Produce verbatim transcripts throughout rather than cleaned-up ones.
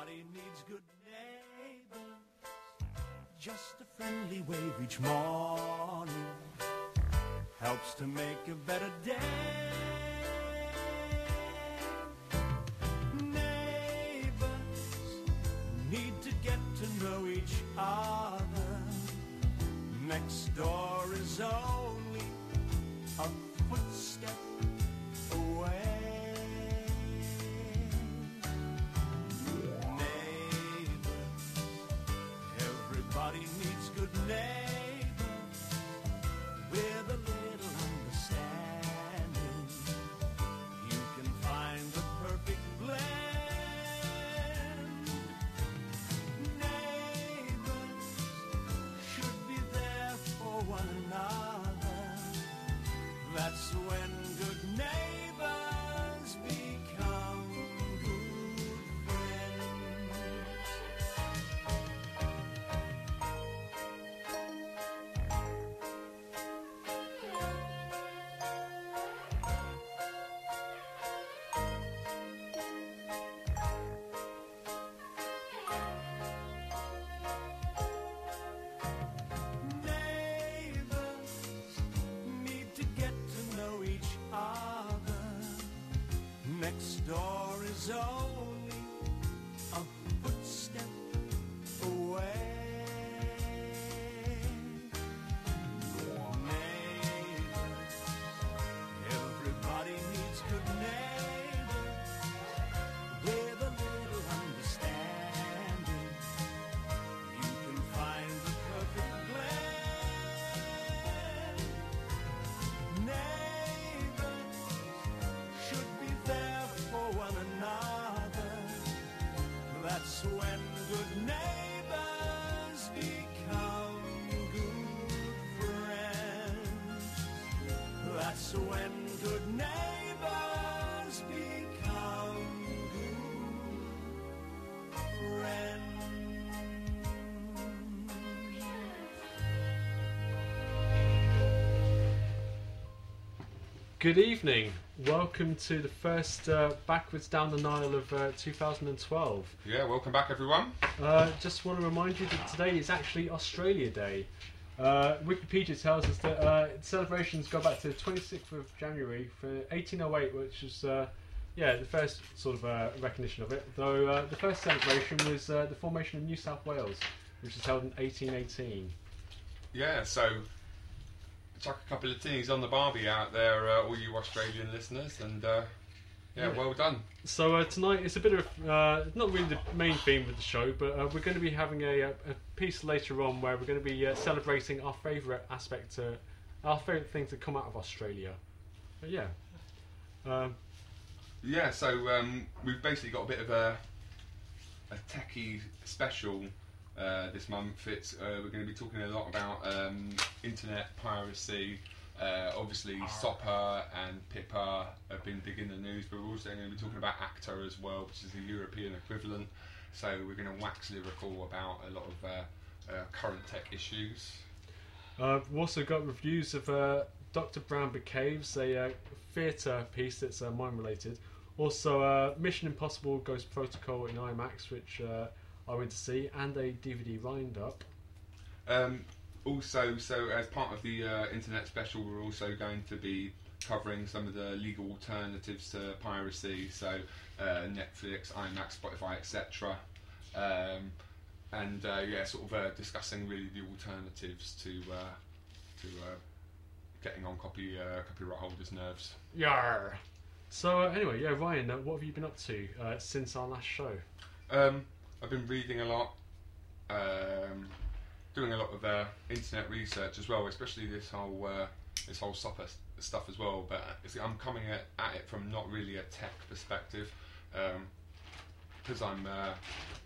Everybody needs good neighbors. Just a friendly wave each morning helps to make a better day. Neighbors need to get to know each other. Next door is only a footstep away. Everybody needs good neighbors with a little understanding. You can find the perfect blend. Neighbors should be there for one another. That's when good neighbors become good friends. Next door is only a footstep away. Neighbors, everybody needs good neighbors with a little understanding. You can find the perfect blend. Neighbors should be there for one another. That's when good neighbors become good friends. That's when good neighbors become good friends. Good evening. Welcome to the first uh, Backwards Down the Nile of uh, two thousand twelve. Yeah, welcome back everyone. Uh, just want to remind you that today is actually Australia Day. Uh, Wikipedia tells us that uh, celebrations go back to the twenty-sixth of January for eighteen oh eight, which was uh, yeah the first sort of uh, recognition of it. Though uh, the first celebration was uh, the formation of New South Wales, which was held in eighteen eighteen. Yeah, so chuck a couple of tinnies on the barbie out there, uh, all you Australian listeners, and uh, yeah, Yeah. well done. So uh, tonight it's a bit of uh, not really the main theme of the show, but uh, we're going to be having a, a piece later on where we're going to be uh, celebrating our favourite aspect, uh, our favourite thing to come out of Australia. But yeah, um, Yeah, so um, we've basically got a bit of a a techie special uh, this month. It's uh, we're going to be talking a lot about um, internet piracy. Uh, obviously, SOPA and PIPA have been big in the news, but we're also going to be talking about ACTA as well, which is the European equivalent. So we're going to wax lyrical about a lot of uh, uh, current tech issues. uh, we've also got reviews of uh, Doctor Brown Behaves, a uh, theatre piece that's uh, mime related. Also, uh, Mission Impossible Ghost Protocol in IMAX, which uh, I went to see, and a D V D roundup. Um, also, so as part of the uh, internet special, we're also going to be covering some of the legal alternatives to piracy, so uh, Netflix, IMAX, Spotify, et cetera. Um, and uh, yeah, sort of uh, discussing really the alternatives to uh, to uh, getting on copy uh, copyright holders' nerves. Yarr! So uh, anyway, yeah, Ryan, uh, what have you been up to uh, since our last show? Um, I've been reading a lot, um, doing a lot of uh, internet research as well, especially this whole uh, this whole SOPA stuff as well. But it's, I'm coming at, at it from not really a tech perspective, because I'm uh,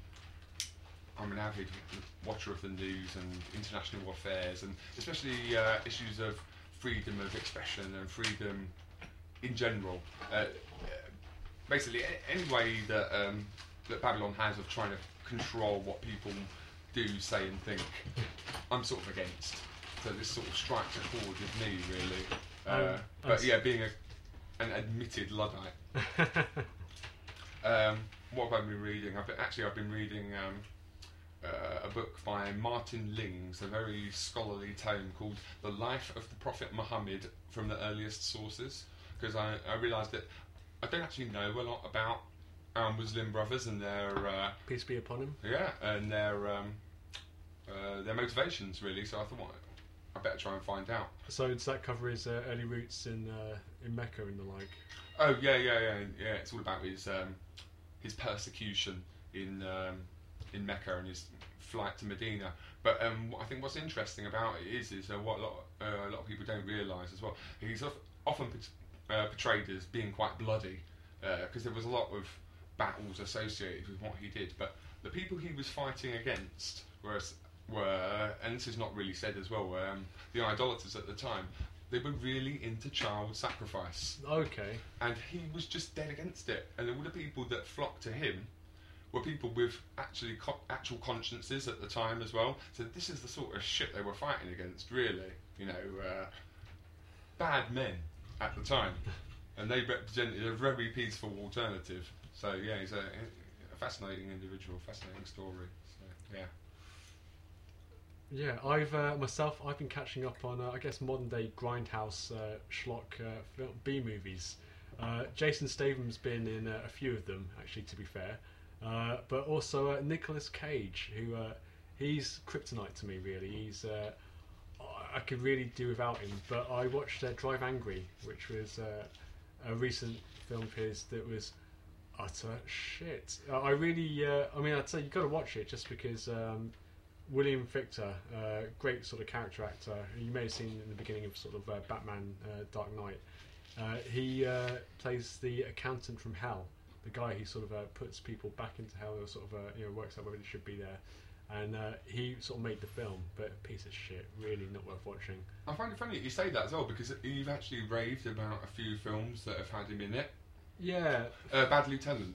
I'm an avid watcher of the news and international affairs, and especially uh, issues of freedom of expression and freedom in general. Uh, basically, a- any way that um, that Babylon has of trying to control what people do, say, and think, I'm sort of against. So this sort of strikes a chord with me, really. Uh, Um, but I yeah, being a, an admitted Luddite. um, what have I been reading? I've been, actually I've been reading um, uh, a book by Martin Lings, a very scholarly tome called The Life of the Prophet Muhammad from the Earliest Sources, because I, I realised that I don't actually know a lot about our Muslim brothers and their uh, Peace be upon him. yeah and their um, uh, their motivations really. So I thought, well, I better try and find out. So does that cover his uh, early roots in uh, in Mecca and the like? Oh yeah, yeah, yeah, yeah. It's all about his um, his persecution in um, in Mecca and his flight to Medina. But um, what I think what's interesting about it is is uh, what a lot uh, a lot of people don't realise as well. He's of, often uh, portrayed as being quite bloody because uh, there was a lot of battles associated with what he did. But the people he was fighting against were were, and this is not really said as well, um, the idolaters at the time. They were really into child sacrifice. Okay. And he was just dead against it. And all the people that flocked to him were people with actually co- actual consciences at the time as well. So this is the sort of shit they were fighting against, really. You know, uh, bad men at the time. And they represented a very peaceful alternative. So yeah, he's a, a fascinating individual, fascinating story. So, yeah. Yeah, I've uh, myself I've been catching up on uh, I guess modern day grindhouse uh, schlock uh, film, B movies. Uh, Jason Statham's been in uh, a few of them, actually, to be fair, uh, but also uh, Nicolas Cage, who uh, he's kryptonite to me, really. He's uh, I could really do without him. But I watched uh, Drive Angry, which was uh, a recent film of his that was utter shit. Uh, I really, uh, I mean, I'd say you've got to watch it just because. Um, William Victor, uh, great sort of character actor, who you may have seen in the beginning of sort of uh, Batman uh, Dark Knight. Uh, he uh, plays the accountant from hell, the guy who sort of uh, puts people back into hell, or sort of uh, you know works out whether they should be there. And uh, he sort of made the film, but a piece of shit, really not worth watching. I find it funny that you say that as well, because you've actually raved about a few films that have had him in it. Yeah. Uh, Bad Lieutenant.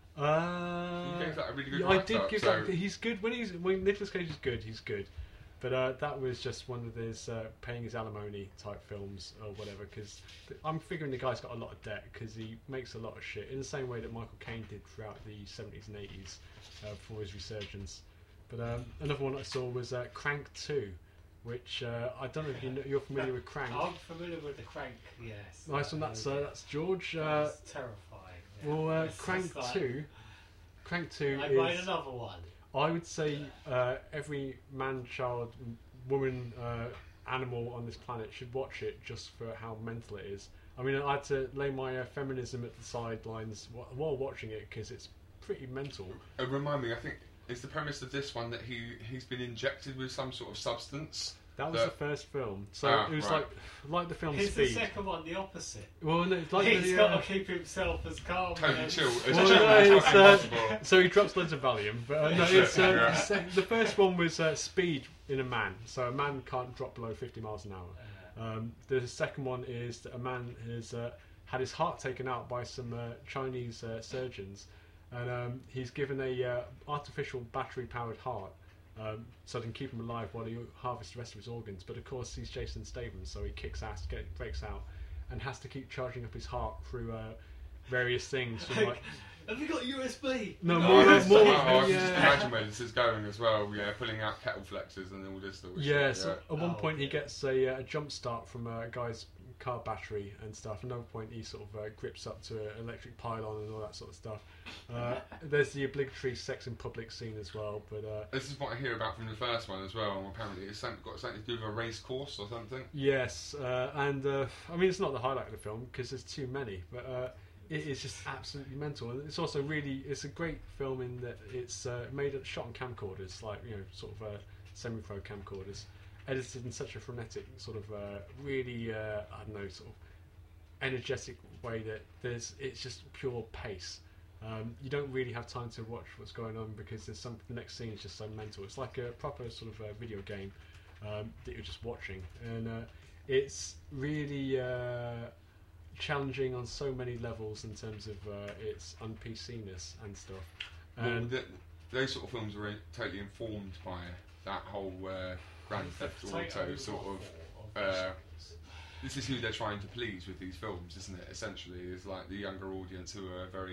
Uh, You gave that a really good yeah, I write-up, did give so- that. He's good when he's when Nicolas Cage is good. He's good, but uh, that was just one of his uh, paying his alimony type films or whatever. Because I'm figuring the guy's got a lot of debt because he makes a lot of shit in the same way that Michael Caine did throughout the seventies and eighties uh, before his resurgence. But um, another one I saw was uh, Crank two, which uh, I don't know if you know, you're familiar with Crank. I'm familiar with the Crank, yes. Nice one. That's uh, that's George. Uh, That's terrifying. Yeah. well, uh, It's Crank just like, two. Crank two I is. made another one. I would say uh, every man, child, woman, uh, animal on this planet should watch it just for how mental it is. I mean, I had to lay my uh, feminism at the sidelines wh- while watching it because it's pretty mental. Uh, remind me, I think, is the premise of this one that he, he's been injected with some sort of substance? That was The- the first film, so Ah, it was right. like like the film Here's the Speed. second one, the opposite. Well, no, it's like He's the, got uh, to keep himself as calm. Totally and- chill. As Well, chill no, as it's, fucking uh, possible. so he drops loads of Valium, but uh, no, it's uh, Yeah. the, sec- the first one was uh, Speed in a man, so a man can't drop below fifty miles an hour. Um, the second one is that a man has uh, had his heart taken out by some uh, Chinese uh, surgeons, and um, he's given a uh, artificial battery-powered heart um, so they can keep him alive while he harvests the rest of his organs. But of course, he's Jason Statham, so he kicks ass, get, breaks out, and has to keep charging up his heart through uh, various things. From, like, Have you got U S B? no, Oh, more, this- more. oh, I can the, just uh, imagine where this is going as well. Yeah, pulling out kettle flexes and all this sort of Yeah, shit. so Yeah. at one Oh, point he yeah. gets a, uh, a jump start from a guy's car battery and stuff. Another point he sort of uh, grips up to an electric pylon and all that sort of stuff. Uh, there's the obligatory sex in public scene as well, but uh, This is what I hear about from the first one as well. Apparently, it's something, got something to do with a race course or something. yes, uh, and uh, I mean it's not the highlight of the film because there's too many, but uh, it is just absolutely mental. And it's also really, it's a great film in that it's uh, made shot on camcorders, like you know, sort of uh, semi-pro camcorders, edited in such a frenetic, sort of uh, really, uh, I don't know, sort of energetic way that there's, it's just pure pace. Um, you don't really have time to watch what's going on because there's some. The next scene is just so mental. It's like a proper sort of uh, video game um, that you're just watching, and uh, it's really uh, challenging on so many levels in terms of uh, its un-P C-ness and stuff. Well, And th those sort of films were totally informed by that whole uh, Grand Theft Auto sort of. Uh, this is who they're trying to please with these films, isn't it? Essentially, is like the younger audience who are very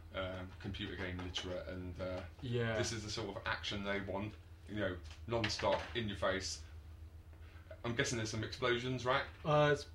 um, computer game literate, and uh, Yeah. this is the sort of action they want. You know, non-stop, in your face. I'm guessing there's some explosions, right? Uh, it's,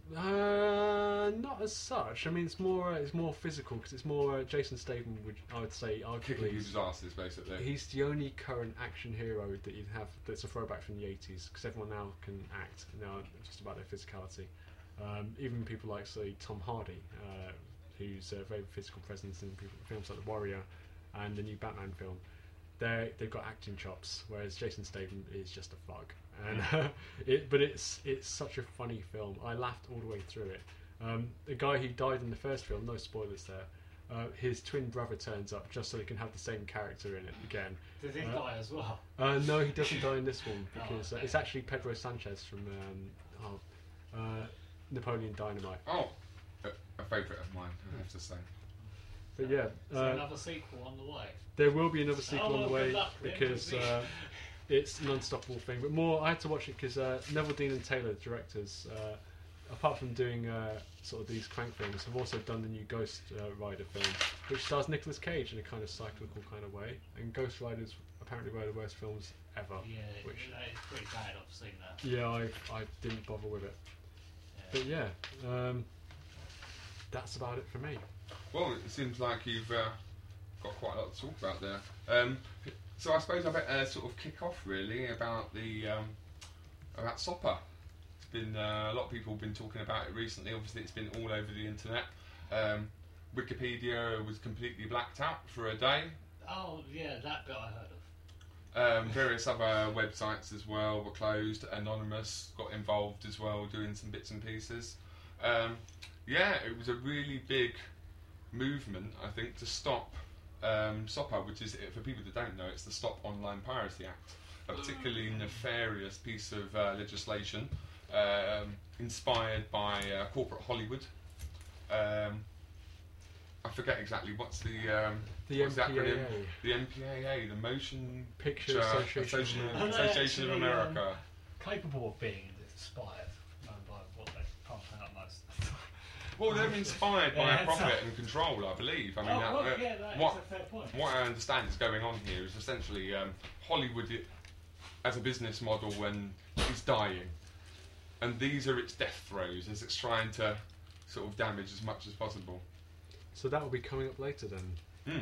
uh, not as such. I mean, it's more uh, it's more physical because it's more uh, Jason Statham. Would I would say Kicking arguably people's asses, basically. he's the only current action hero that you'd have that's a throwback from the eighties because everyone now can act now just about their physicality. Um, even people like say Tom Hardy, uh, who's a very physical presence in people, films like The Warrior and the new Batman film. They they've got acting chops, whereas Jason Statham is just a thug. And uh, it, but it's it's such a funny film. I laughed all the way through it. Um, the guy who died in the first film, no spoilers there. Uh, his twin brother turns up just so he can have the same character in it again. Did he Uh, die as well? Uh, no, he doesn't die in this one Oh, because uh, okay. it's actually Pedro Sanchez from um, oh, uh, Napoleon Dynamite. Oh, a, a favourite of mine, I have to say. But yeah, Is there uh, another sequel on the way? there will be another sequel Oh, on the well, way good luck then, because we'll see. uh, it's an unstoppable thing. But more, I had to watch it because uh, Neville Dean and Taylor, the directors, uh, apart from doing uh, sort of these Crank films, have also done the new Ghost uh, Rider film, which stars Nicolas Cage in a kind of cyclical kind of way. And Ghost Rider's apparently one of the worst films ever. Yeah, Which- that is pretty bad. I've seen that. Yeah, I I didn't bother with it. But yeah, um, that's about it for me. Well, it seems like you've uh, got quite a lot to talk about there. Um, so I suppose I better sort of kick off really about the um, about Sopper. It's been uh, a lot of people have been talking about it recently. Obviously, it's been all over the internet. Um, Wikipedia was completely blacked out for a day. Oh, yeah, that bit I heard of. Um, various other websites as well were closed. Anonymous got involved as well, doing some bits and pieces. Um, yeah, it was a really big movement, I think, to stop um, SOPA, which is, for people that don't know, it's the Stop Online Piracy Act, a particularly nefarious piece of uh, legislation um, inspired by uh, corporate Hollywood. Um, I forget exactly what's the um, The what's the M P A A. acronym? The M P A A, the Motion Picture Picture Association of Association, America. Association of Are they actually, America. Capable of being inspired um, by what they pump out most of the time. Well, they're inspired by Yeah, profit so- and control, I believe. I mean, Oh, that- well, uh, yeah, that what, is a fair point. what I understand is going on here is essentially um, Hollywood i- as a business model when is dying, and these are its death throes as it's trying to sort of damage as much as possible. So that will be coming up later then. Hmm.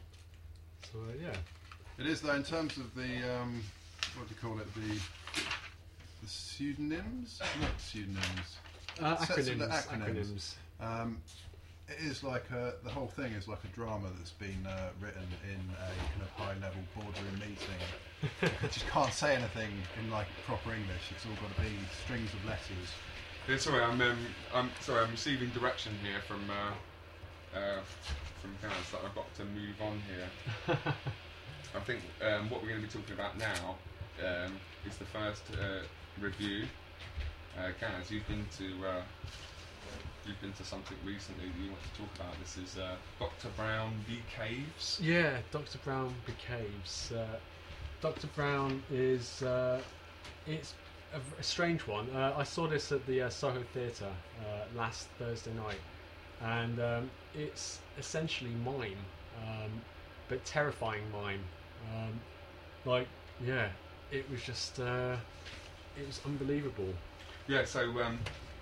So uh, yeah. It is though in terms of the um, what do you call it, the the pseudonyms, not pseudonyms. Uh, Sets of the acronyms. acronyms. Um, it is like a, the whole thing is like a drama that's been uh, written in a kind of high-level boardroom meeting. You just can't say anything in like proper English. It's all got to be strings of letters. Yeah, sorry, I'm um, I'm sorry, I'm receiving direction here from uh, uh, from Gaz that I've got to move on here. I think um, what we're going to be talking about now um, is the first uh, review. Uh, Gaz, you've been to uh, you've been to something recently that you want to talk about. This is uh, Doctor Brown v Caves. Yeah, Doctor Brown behaves. Uh, Doctor Brown is uh, it's a, v- a strange one. Uh, I saw this at the uh, Soho Theatre uh, last Thursday night, and um, it's essentially mime, um, but terrifying mime. Um, like, yeah, it was just uh, it was unbelievable. Yeah. So, um,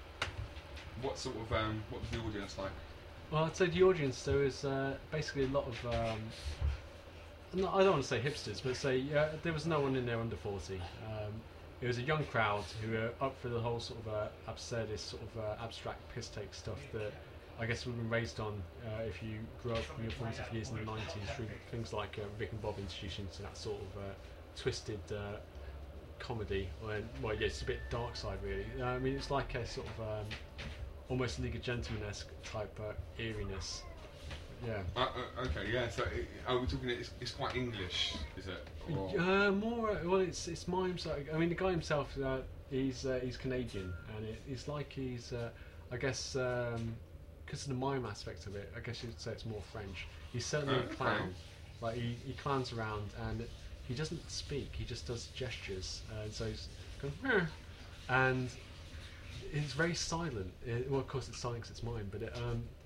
what sort of um, what was the audience like? Well, I'd say the audience there was uh, basically a lot of. Um, no, I don't want to say hipsters, but say yeah, there was no one in there under forty. Um, it was a young crowd who were up for the whole sort of uh, absurdist, sort of uh, abstract piss take stuff that I guess we've been raised on uh, if you grew up in your formative years in the nineties through things like uh, Rick and Bob introducing to that sort of uh, twisted uh, comedy. Or, well, yeah, it's a bit dark side really. Uh, I mean, it's like a sort of um, almost League of Gentlemen-esque type uh, eeriness. Yeah. Uh, uh, okay, yeah. So, it, are we talking? It's, it's quite English, is it? Or- Uh, more well, it's it's mimes. Like, I mean, the guy himself, uh, he's uh, he's Canadian, and it, it's like he's, uh, I guess, because of the mime aspect of it, I guess you'd say it's more French. He's certainly Oh, a okay. clown. Like he, he clowns around, and he doesn't speak. He just does gestures, and so he's going, "Meh," and it's very silent. It, well, of course, it's silent 'cause it's mime, but it, um,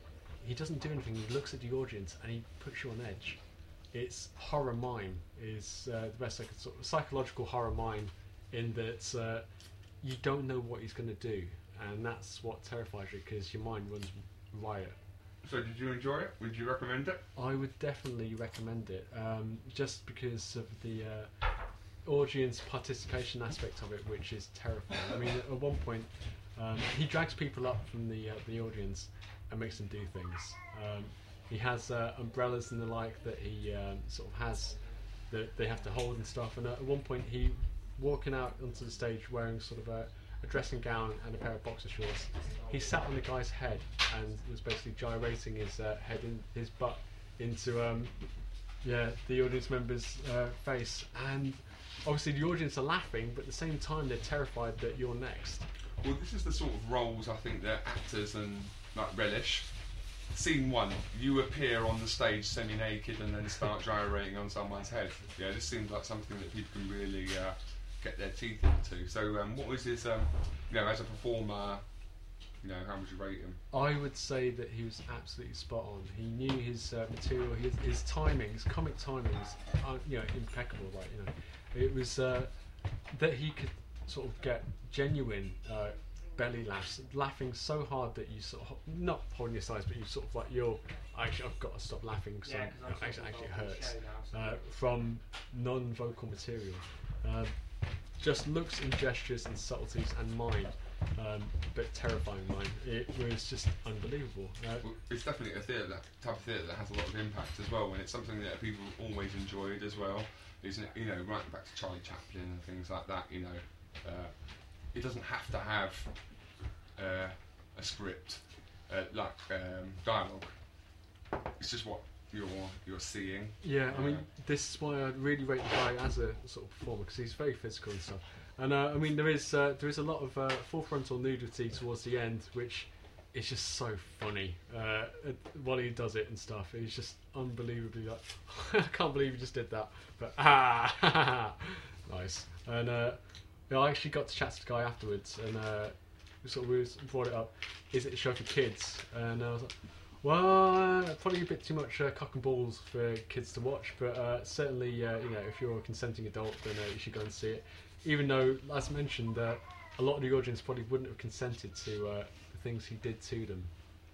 he doesn't do anything. He looks at the audience and he puts you on edge. It's horror mime is uh, the best I could sort of psychological horror mime, in that uh, you don't know what he's going to do, and that's what terrifies you because your mind runs riot. So did you enjoy it? Would you recommend it? I would definitely recommend it, um, just because of the uh, audience participation aspect of it, which is terrifying. I mean, at one point, um, he drags people up from the uh, the audience and makes them do things. Um, he has uh, umbrellas and the like that he um, sort of has that they have to hold and stuff. And at one point, he walking out onto the stage wearing sort of a, a dressing gown and a pair of boxer shorts. He sat on the guy's head and was basically gyrating his uh, head in his butt into um, yeah the audience member's uh, face, and obviously the audience are laughing, but at the same time they're terrified that you're next. Well, this is the sort of roles I think that actors and like relish. Scene one, you appear on the stage semi-naked and then start gyrating on someone's head. Yeah, this seems like something that people can really uh, get their teeth into. So, um, what was his, um, you know, as a performer, you know, how would you rate him? I would say that he was absolutely spot on. He knew his uh, material, his, his timing, his comic timings, are, you know, impeccable. Right, you know, it was uh, that he could sort of get genuine uh, belly laughs, laughing so hard that you sort of not holding your sides, but you sort of like you're actually I've got to stop laughing because Yeah, you know, actually actually it hurts now, uh, so from non-vocal material. Um, just looks and gestures and subtleties and mind, um, but terrifying mind. It was just unbelievable. Uh, Well, it's definitely a theatre, that type of theatre that has a lot of impact as well, and it's something that people always enjoyed as well. Isn't it? You know, right back to Charlie Chaplin and things like that. You know, uh, it doesn't have to have uh, a script uh, like um, dialogue. It's just what you're you're seeing. Yeah, I mean, Uh, this is why I really rate the guy as a sort of performer, because he's very physical and stuff. And uh, I mean, there is uh, there is a lot of uh, full frontal nudity towards the end, which is just so funny uh, while he does it and stuff. He's just unbelievably like, I can't believe he just did that. But ah, nice. And uh, you know, I actually got to chat to the guy afterwards, and uh, we sort of we brought it up. Is it a show for kids? And I was like, well, uh, probably a bit too much uh, cock and balls for kids to watch, but uh, certainly, uh, you know, if you're a consenting adult, then uh, you should go and see it. Even though, as mentioned, uh, a lot of the audience probably wouldn't have consented to uh, the things he did to them.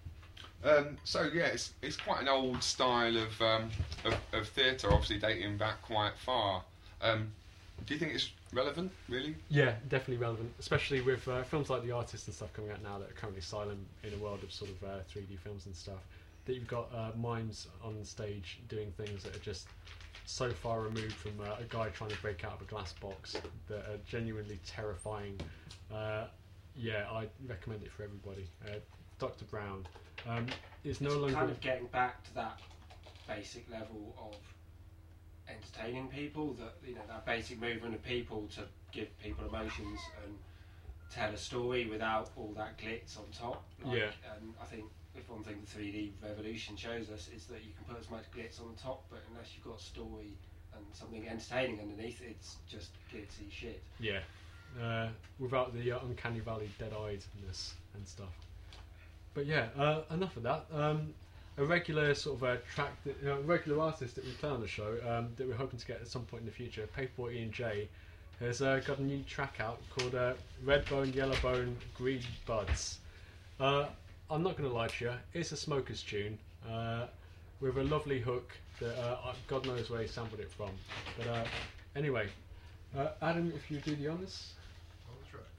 Um, so yeah, it's it's quite an old style of um, of, of theatre, obviously dating back quite far. Um, do you think it's relevant, really? Yeah, definitely relevant, especially with uh, films like The Artist and stuff coming out now that are currently silent in a world of sort of uh, three D films and stuff. That you've got uh, mimes on stage doing things that are just so far removed from uh, a guy trying to break out of a glass box that are genuinely terrifying. Uh, yeah, I recommend it for everybody. Uh, Doctor Brown um, is no it's longer kind of getting back to that basic level of entertaining people, that you know, that basic movement of people to give people emotions and tell a story without all that glitz on top. Like, Yeah. And I think if one thing the three D revolution shows us is that you can put as much glitz on the top, but unless you've got a story and something entertaining underneath, it's just glitzy shit. yeah, uh, without the uh, uncanny valley dead-eyedness and stuff. But yeah, uh, enough of that. Um, a regular sort of uh, track, that, you know, a regular artist that we play on the show um, that we're hoping to get at some point in the future, Paperboy Ian J, has uh, got a new track out called uh, Redbone, Yellowbone, Green Buds. Uh, I'm not going to lie to you, it's a Smokers tune uh, with a lovely hook that uh, God knows where he sampled it from. But uh, anyway, uh, Adam, if you do the honours. On the track.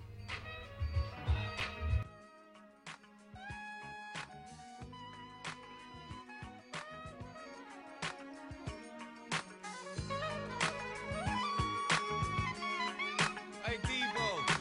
Hey Debo,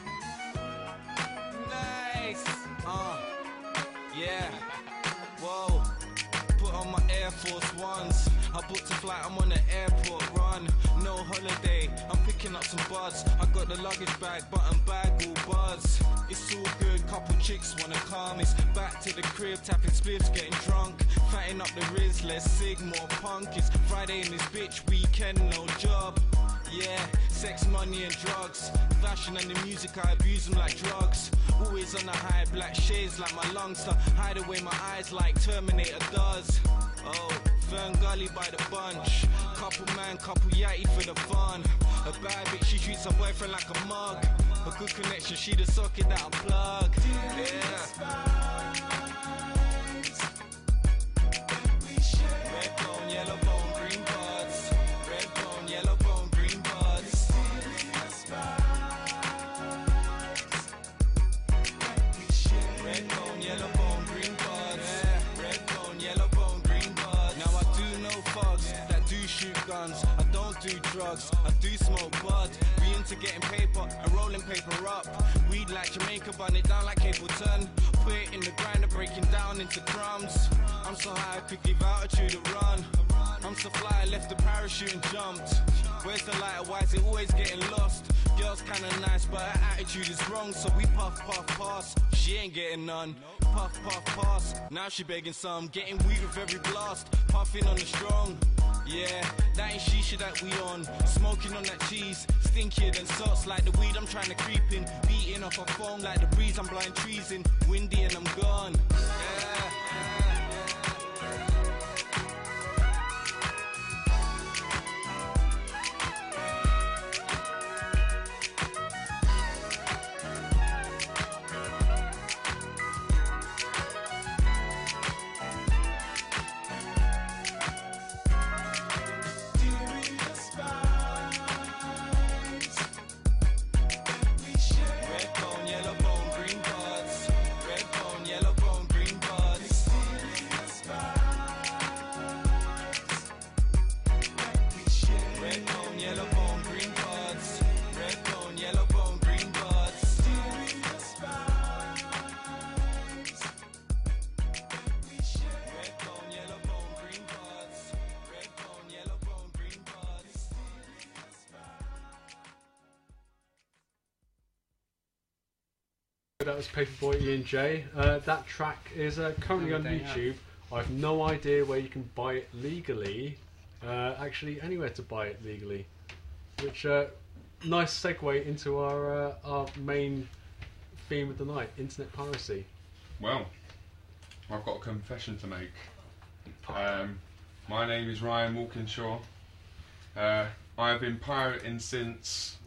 nice. Uh, yeah. Whoa. Put on my Air Force Ones. I booked a flight. I'm on the airport run. No holiday. I'm picking up some buds. I got the luggage bag, button bag, all buds. It's all good. Couple chicks wanna come. It's back to the crib, tapping spliffs, getting drunk, fatting up the Riz. Less sig, more punk. It's Friday in this bitch weekend, no job. Yeah, Sex, money and drugs. Fashion and the music, I abuse them like drugs. Always on the high, black shades like my lungs to hide away my eyes like Terminator does. Oh, Fern Gully by the bunch. Couple man, couple yatty for the fun. A bad bitch, she treats her boyfriend like a mug. A good connection, she the socket that I plug. Yeah. Red bone, yellow bone, green buds. Red bone, yellow bone, green buds. Red bone, yellow bone, green buds. Red bone, yellow bone, green buds. Now I do know thugs that do shoot guns. I don't do drugs, I do smoke bud. Be into getting paper and rolling paper up. Weed like Jamaica, burn it down like Capleton. Put it in the grinder, breaking down into crumbs. I'm so high I could give altitude a run. I'm so fly I left the parachute and jumped. Where's the lighter? Why is it always getting lost? Girl's kinda nice but her attitude is wrong. So we puff puff pass, she ain't getting none. Puff puff pass, now she begging some. Getting weed with every blast, puffing on the strong. Yeah, that ain't shisha that we on. Smoking on that cheese, stinkier than sauce. Like the weed I'm trying to creep in. Beating off a phone like the breeze I'm blind trees in. Windy and I'm gone. Yeah. That was Paperboy E and J. Uh, that track is uh, currently on YouTube. I have no idea where you can buy it legally. Uh, actually, anywhere to buy it legally. Which, uh, nice segue into our uh, our main theme of the night: internet piracy. Well, I've got a confession to make. Um, my name is Ryan Walkinshaw. Uh, I've been pirating since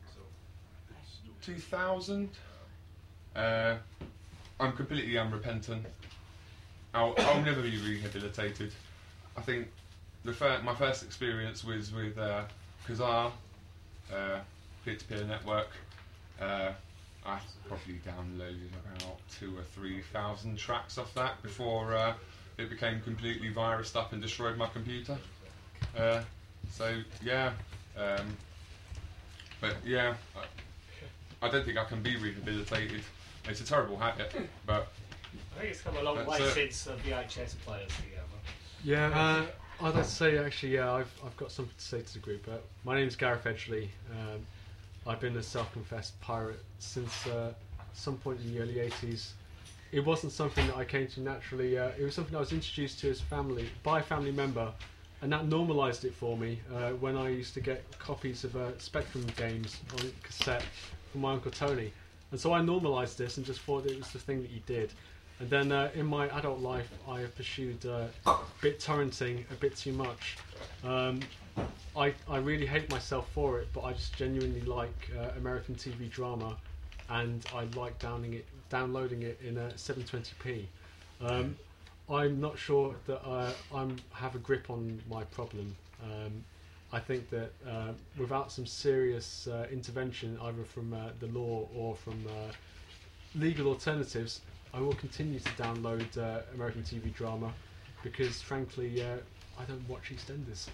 two thousand. Uh, I'm completely unrepentant. I'll, I'll never be rehabilitated. I think the fir my first experience was with uh, Kazaa, uh, peer-to-peer network. Uh, I probably downloaded about two or three thousand tracks off that before uh, it became completely virused up and destroyed my computer. Uh, so yeah, um, but yeah, I, I don't think I can be rehabilitated. It's a terrible habit, but I think it's come a long way uh, since uh, V H S players together. Yeah, uh, I'd like to say actually, yeah, I've I've got something to say to the group. Uh, my name's Gareth Edgley. Um, I've been a self-confessed pirate since uh, some point in the early eighties. It wasn't something that I came to naturally. Uh, it was something I was introduced to as family by a family member, and that normalised it for me uh, when I used to get copies of uh, Spectrum games on cassette from my Uncle Tony. And so I normalised this and just thought it was the thing that you did. And then uh, in my adult life, I have pursued uh, bit torrenting a bit too much. Um, I, I really hate myself for it, but I just genuinely like uh, American T V drama, and I like downloading it, downloading it in a seven twenty p. Um, I'm not sure that uh, I have a grip on my problem. Um, I think that uh, without some serious uh, intervention, either from uh, the law or from uh, legal alternatives, I will continue to download uh, American T V drama because, frankly, uh, I don't watch EastEnders.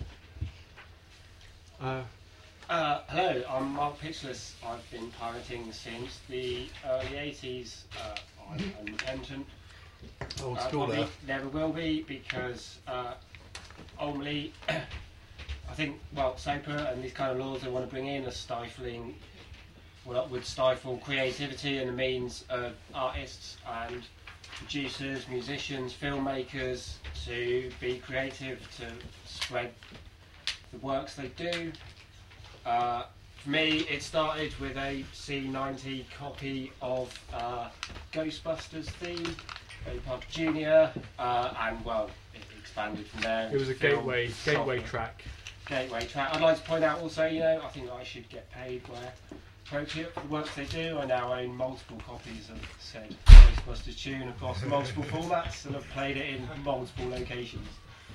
Uh, Uh, hello, I'm Mark Pitchless. I've been pirating since the early eighties. Uh, I'm unrepentant. Old Uh, school probably there. never will be because uh, ultimately, I think, well, SOPA and these kind of laws they want to bring in are stifling, well, would stifle creativity and the means of artists and producers, musicians, filmmakers to be creative, to spread the works they do. Uh, For me, it started with a C ninety copy of uh, Ghostbusters theme, Harry Potter Junior, uh, and well, it expanded from there. It was a Film, gateway gateway software. track. Gateway track. I'd like to point out also, you know, I think I should get paid where appropriate for the work they do. I now own multiple copies of said Ghostbusters tune across multiple formats and have played it in multiple locations.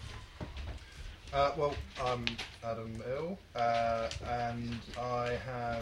Uh, well, I'm Adam Ill, uh, and I have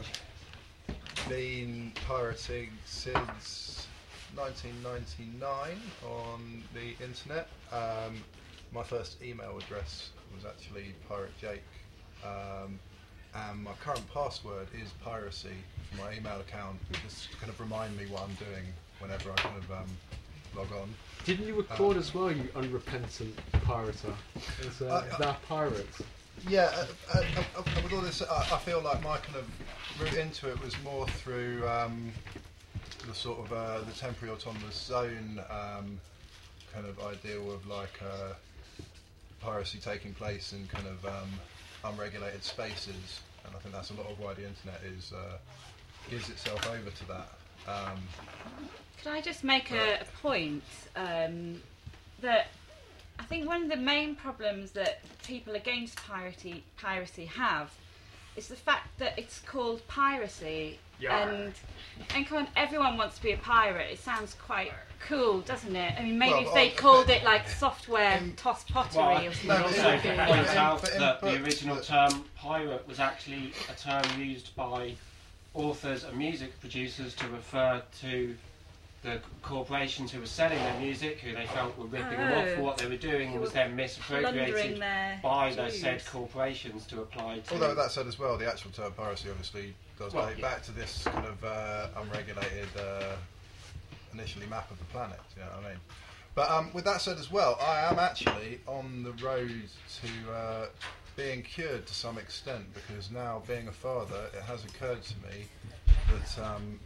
been pirating since nineteen ninety-nine on the internet. Um, my first email address was actually Pirate Jake, um, and my current password is piracy for my email account, just to kind of remind me what I'm doing whenever I kind of um, log on. Didn't you record as well, you unrepentant pirater? Is, uh, Uh, is that a pirate? Yeah, uh, uh, uh, uh, with all this, uh, I feel like my kind of route into it was more through um, the sort of uh, the temporary autonomous zone um, kind of ideal of like uh, piracy taking place in kind of um, unregulated spaces, and I think that's a lot of why the internet is uh, gives itself over to that. Um, Could I just make a, a point um, that I think one of the main problems that people against piracy, piracy have is the fact that it's called piracy, Yarr. and and come on, everyone wants to be a pirate. It sounds quite cool, doesn't it? I mean, maybe Well, if they uh, called but it like software in- toss pottery Well, or I something. No, would but also in- point but in- out but in that the books original that- term pirate was actually a term used by authors and music producers to refer to the corporations who were selling their music, who they felt were ripping them off for what they were doing, and was then Plundering misappropriated their by the dues. said corporations to apply to. Although that said as well, the actual term piracy obviously does Well, date yeah. back to this kind of uh, unregulated, uh, initially map of the planet, you know what I mean? But um, with that said as well, I am actually on the road to uh, being cured to some extent, because now, being a father, it has occurred to me that um,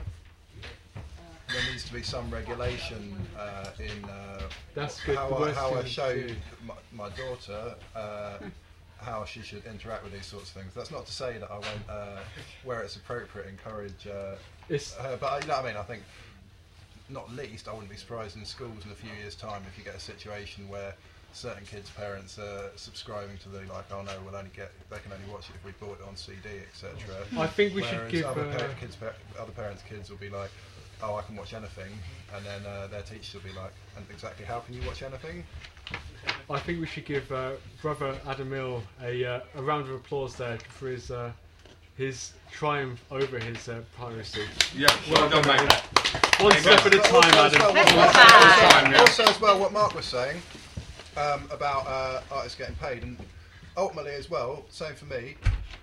there needs to be some regulation uh, in uh, That's good. how, The I, worst how I thing show to do. my, my daughter uh, how she should interact with these sorts of things. That's not to say that I won't, uh, where it's appropriate, encourage uh, It's her, but I- you know what I mean. I think, not least, I wouldn't be surprised in schools in a few years' time if you get a situation where certain kids' parents are subscribing to the like, oh no, we'll only get, they can only watch it if we bought it on C D, et cetera. I think we should Whereas give. other, Uh, parent, kids, pa- other parents' kids will be like, oh, I can watch anything, and then uh, their teachers will be like, and exactly how can you watch anything? I think we should give uh, brother Adam Mill a, uh, a round of applause there for his uh, his triumph over his uh, piracy. Yeah, well done, mate. One Amen. step at a But time, also, Adam. as well, what- Let's Time, yeah. also as well, what Mark was saying um, about uh, artists getting paid, and ultimately as well, same for me.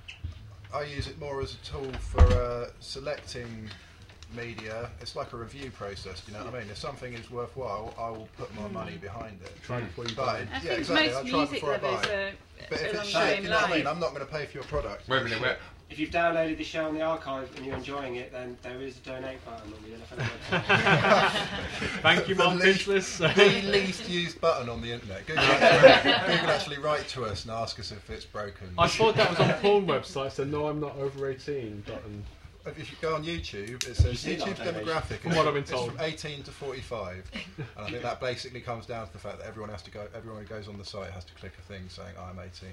I use it more as a tool for uh, selecting media. It's like a review process. You know what I mean? If something is worthwhile, I will put my money behind it. Try before you But buy. it- I yeah, think exactly. most I'll try music before I lovers buy. are But if along it's the shit, same you know what I line. mean? I'm not going to pay for your product. Wait a minute, wait. If you've downloaded the show on the archive and you're enjoying it, then there is a donate button on the Elephant website. Thank you, The Mum least- Pinchless. The least used button on the internet. Google actually, Google actually write to us and ask us if it's broken. I thought that was on porn websites. So no, I'm not over eighteen button. If you go on YouTube, it You says see that YouTube donation? demographic. From what I've been it's told. from eighteen to forty-five, and I think that basically comes down to the fact that everyone has to go. Everyone who goes on the site has to click a thing saying I'm eighteen.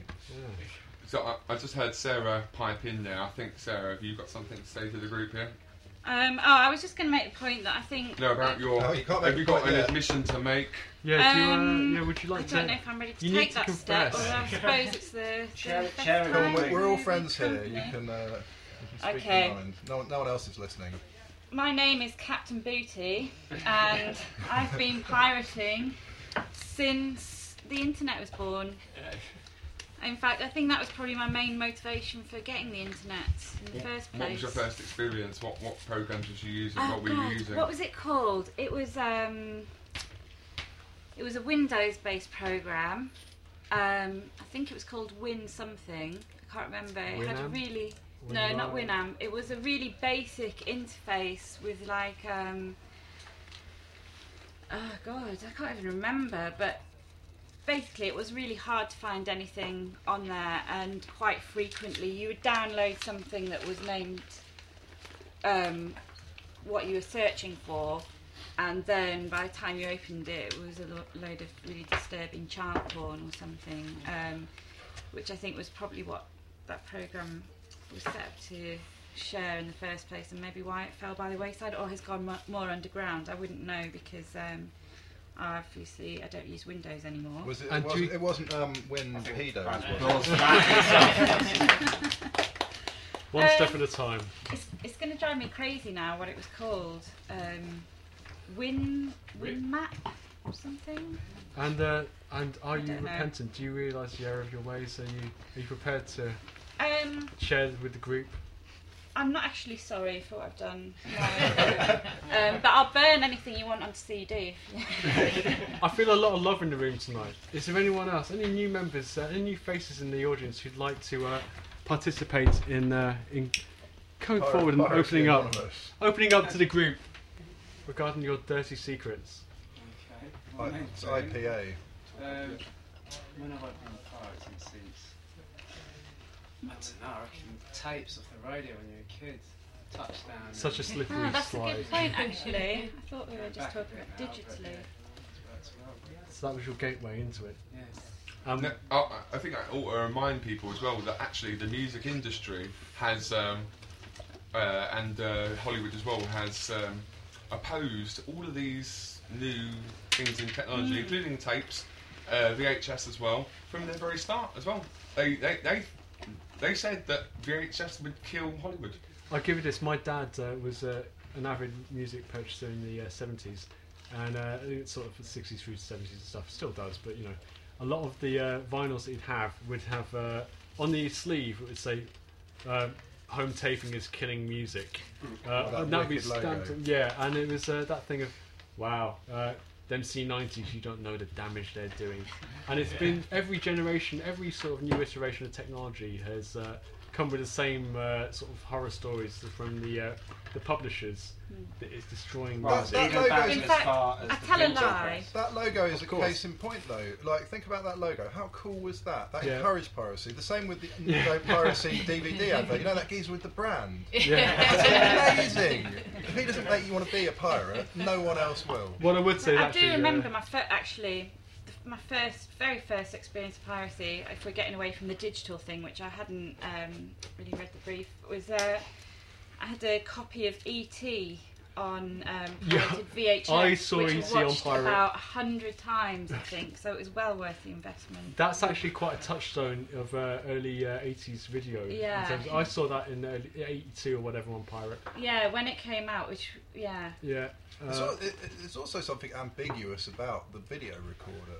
So I, I just heard Sarah pipe in there. I think, Sarah, have you got something to say to the group here? Um, oh, I was just going to make the point that I think. No, about your. Oh, you can't make have a you got point an yet. admission to make? Yeah, do you, uh, Um, yeah, would you like I to? don't know if I'm ready to You need take to that step, confess. or I suppose it's the. Share- the share it best with Come on, time we're, we're all to friends here. company. You can, uh, you can speak Okay. your mind. No, one- no one else is listening. My name is Captain Booty, and I've been pirating since the internet was born. In fact, I think that was probably my main motivation for getting the internet in the first place. What was your first experience? What what programs was you using? Oh what were God, you using? what was it called? It was um, it was a Windows-based program. Um, I think it was called Win something. I can't remember. It had a Winamp? really no, Winamp? not Winamp. It was a really basic interface with like um, oh God, I can't even remember. But basically it was really hard to find anything on there, and quite frequently you would download something that was named um, what you were searching for, and then by the time you opened it, it was a lo- load of really disturbing child porn or something, um, which I think was probably what that programme was set up to share in the first place, and maybe why it fell by the wayside or has gone mo- more underground. I wouldn't know, because um, obviously I don't use Windows anymore. Was it? And It do wasn't, you- it wasn't um, when pedo was it? Doors back. One Um, step at a time. It's, it's going to drive me crazy now what it was called. Um, Win Win Map or something. And uh, and are I you don't know. repentant? Do you realise the error of your ways? Are you are you prepared to Um, share with the group? I'm not actually sorry for what I've done, no. um, but I'll burn anything you want onto C D. I feel a lot of love in the room tonight. Is there anyone else? Any new members? Uh, any new faces in the audience who'd like to uh, participate in uh, in coming Pirate- forward and piracy opening up, Anonymous. opening up to the group regarding your dirty secrets? Okay. I- My name's It's Ben. I P A. Um, when have I been pirating since? I don't know, I reckon tapes off the radio when you were a kid. Touchdown. Such a and- slippery Oh, that's a slide. good point, actually. I thought we were just Back a talking bit about now, but digitally. yeah, it's worked well. So that was your gateway into it. Yes. Um, No, I, I think I ought to remind people as well that actually the music industry has, um, uh, and uh, Hollywood as well, has um, opposed all of these new things in technology, including tapes, uh, V H S as well, from the very start as well. They they they, they said that V H S would kill Hollywood. I'll give you this. My dad uh, was uh, an avid music purchaser in the uh, seventies, and uh, it's sort of the sixties through to seventies and stuff. Still does, but you know, a lot of the uh, vinyls that he'd have would have uh, on the sleeve it would say uh, "Home taping is killing music." Uh, That and that would be wicked logo. stamped. Yeah, and it was uh, that thing of, wow. Uh, them C nineties, you don't know the damage they're doing, and it's been every generation, every sort of new iteration of technology has uh, come with the same uh, sort of horror stories from the uh, the publishers that it's destroying Well, music. that even logo back is- In as fact, far as I the tell a printing lie. press. That logo is Of a course. case in point, though. Like, think about that logo. How cool was that? That Yeah. encouraged piracy. The same with the you know, piracy D V D advert. You know that geezer with the brand. Yeah. That's amazing. If he doesn't make you want to be a pirate, no one else will. What I would say, I actually, do remember uh, my fir- actually th- my first, very first experience of piracy. If we're getting away from the digital thing, which I hadn't um, really read the brief, was uh, I had a copy of E T on um, Yeah, pirated V H S, I saw which E I T on watched pirate. about a hundred times, I think. So it was well worth the investment. that's actually quite a touchstone of uh, early uh, eighties video. in Yeah. terms of- I saw that in early eighty-two or whatever on Pirate. Yeah, when it came out, which yeah, Yeah. It's, Uh, al- it, it- there's also something ambiguous about the video recorder.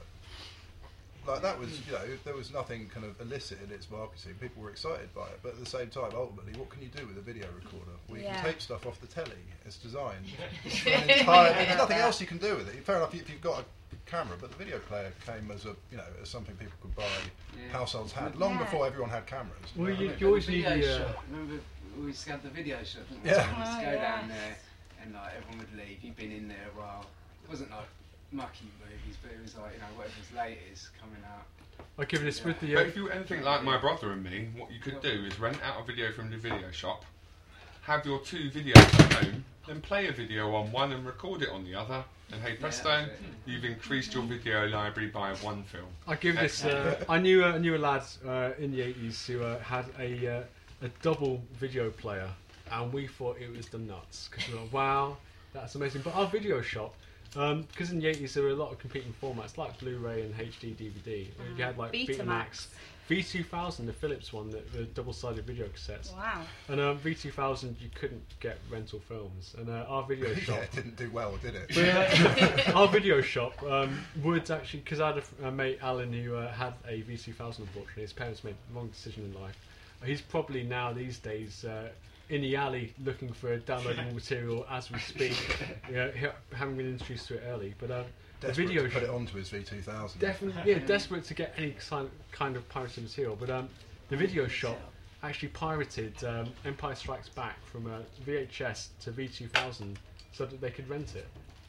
Like that was, you know, there was nothing kind of illicit in its marketing. People were excited by it, but at the same time, ultimately, what can you do with a video recorder? Well, you Yeah. can tape stuff off the telly. It's designed. for an entire- there's nothing else you can do with it. Fair enough if you've got a camera, but the video player came as a, you know, as something people could buy. Yeah. Households had long Yeah. before everyone had cameras. well, you, At you always the need video the. Uh, shop. Remember we used to have the video shop, didn't we? Yeah. We used to Oh, go down yes. there and like everyone would leave. You'd been in there a while. It wasn't like mucky movies, but it was like, you know, whatever's latest coming out. I'll give you this with the. But Uh, if you were anything like my brother and me, what you could do is rent out a video from the video shop, have your two videos at home, then play a video on one and record it on the other, and hey presto, that's it. you've increased your video library by one film. I'll give this. Uh, I knew uh, I knew a lad uh, in the eighties who uh, had a uh, a double video player, and we thought it was the nuts because we were like, wow, that's amazing. But our video shop, because in the eighties there were a lot of competing formats like Blu-ray and H D D V D. You had like Betamax. Betamax, V two thousand, the Philips one, the, the double-sided video cassettes, wow. and um, V two thousand you couldn't get rental films, and uh, our video shop. Yeah, it didn't do well, did it? But, uh, our video shop um, would actually, because I had a, f- a mate, Alan, who uh, had a V two thousand, unfortunately. His parents made the wrong decision in life. He's probably now, these days, uh, in the alley looking for downloadable material as we speak. Yeah, he- having been introduced to it early. But uh, the Desperate video to put shop, it onto his V two thousand. definitely, yeah, desperate to get any kind kind of pirated material. But um, the video shop actually pirated um, Empire Strikes Back from uh, V H S to V two thousand so that they could rent it.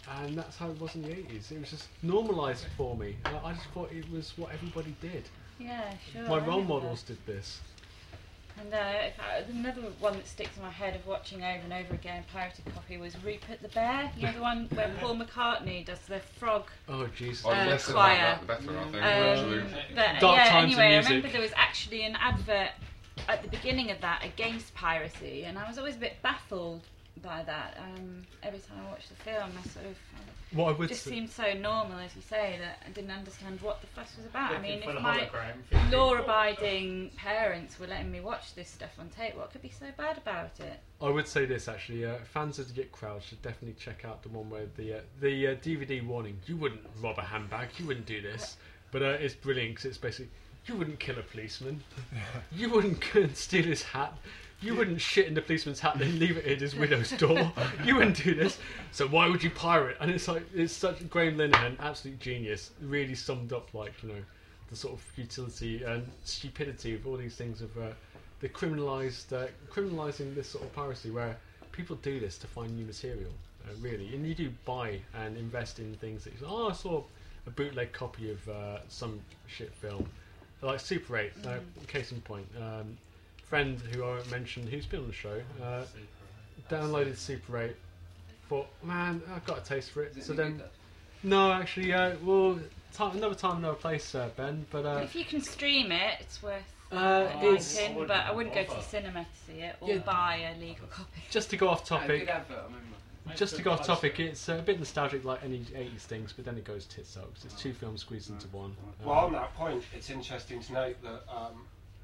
and that's how it was in the eighties. It was just normalised for me. I, I just thought it was what everybody did. Yeah, sure. My I role remember. models did this. And uh, if I, another one that sticks in my head of watching over and over again, pirated copy, was Rupert the Bear. You know, the one where Paul McCartney does the frog. Oh Jesus! Oh, the Uh, less choir. about that, the better, I think. Um, actually. but Dark yeah, Times of anyway, I Music. remember there was actually an advert at the beginning of that against piracy, and I was always a bit baffled by that. Um, every time I watched the film, I sort of What I it would just say, seemed so normal, as you say, that I didn't understand what the fuss was about. I mean, Looking for if the my hologram, thinking, law-abiding parents were letting me watch this stuff on tape, what could be so bad about it? I would say this actually. Uh, fans of the Git Crowd should definitely check out the one where the uh, the uh, D V D warning. You wouldn't rob a handbag. You wouldn't do this. But uh, it's brilliant because it's basically you wouldn't kill a policeman. You wouldn't go and steal his hat. You wouldn't shit in the policeman's hat and leave it in his widow's door. You wouldn't do this. So why would you pirate? And it's like it's such Graham Linehan, absolute genius, really summed up like you know the sort of futility and stupidity of all these things of uh, the criminalised uh, criminalising this sort of piracy where people do this to find new material, uh, really, and you do buy and invest in things that you say, oh I saw a bootleg copy of uh, some shit film like Super eight. Uh, case in point. Um, friend who I won't mention who's been on the show uh, downloaded Super eight, thought man I've got a taste for it, Is it so any then good, no actually uh, well time, another time another place uh, Ben, but uh, If you can stream it, it's worth uh, uh, it's liking, but I wouldn't go to the bother. cinema to see it or Yeah. buy a legal copy. just to go off Yeah, topic good advert, I remember. just to go off topic it's a bit nostalgic like any eighties things, but then it goes tits up 'cause it's two films squeezed into one. Well, Um, on that point, it's interesting to note that um,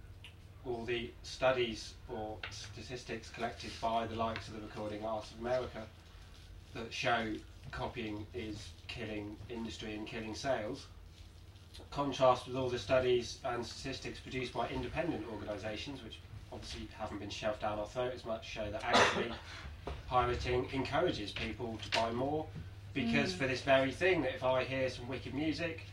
all the studies or statistics collected by the likes of the Recording Arts of America that show copying is killing industry and killing sales, contrast with all the studies and statistics produced by independent organisations, which obviously haven't been shoved down our throat as much, show that actually pirating encourages people to buy more, because Mm. for this very thing, that if I hear some wicked music,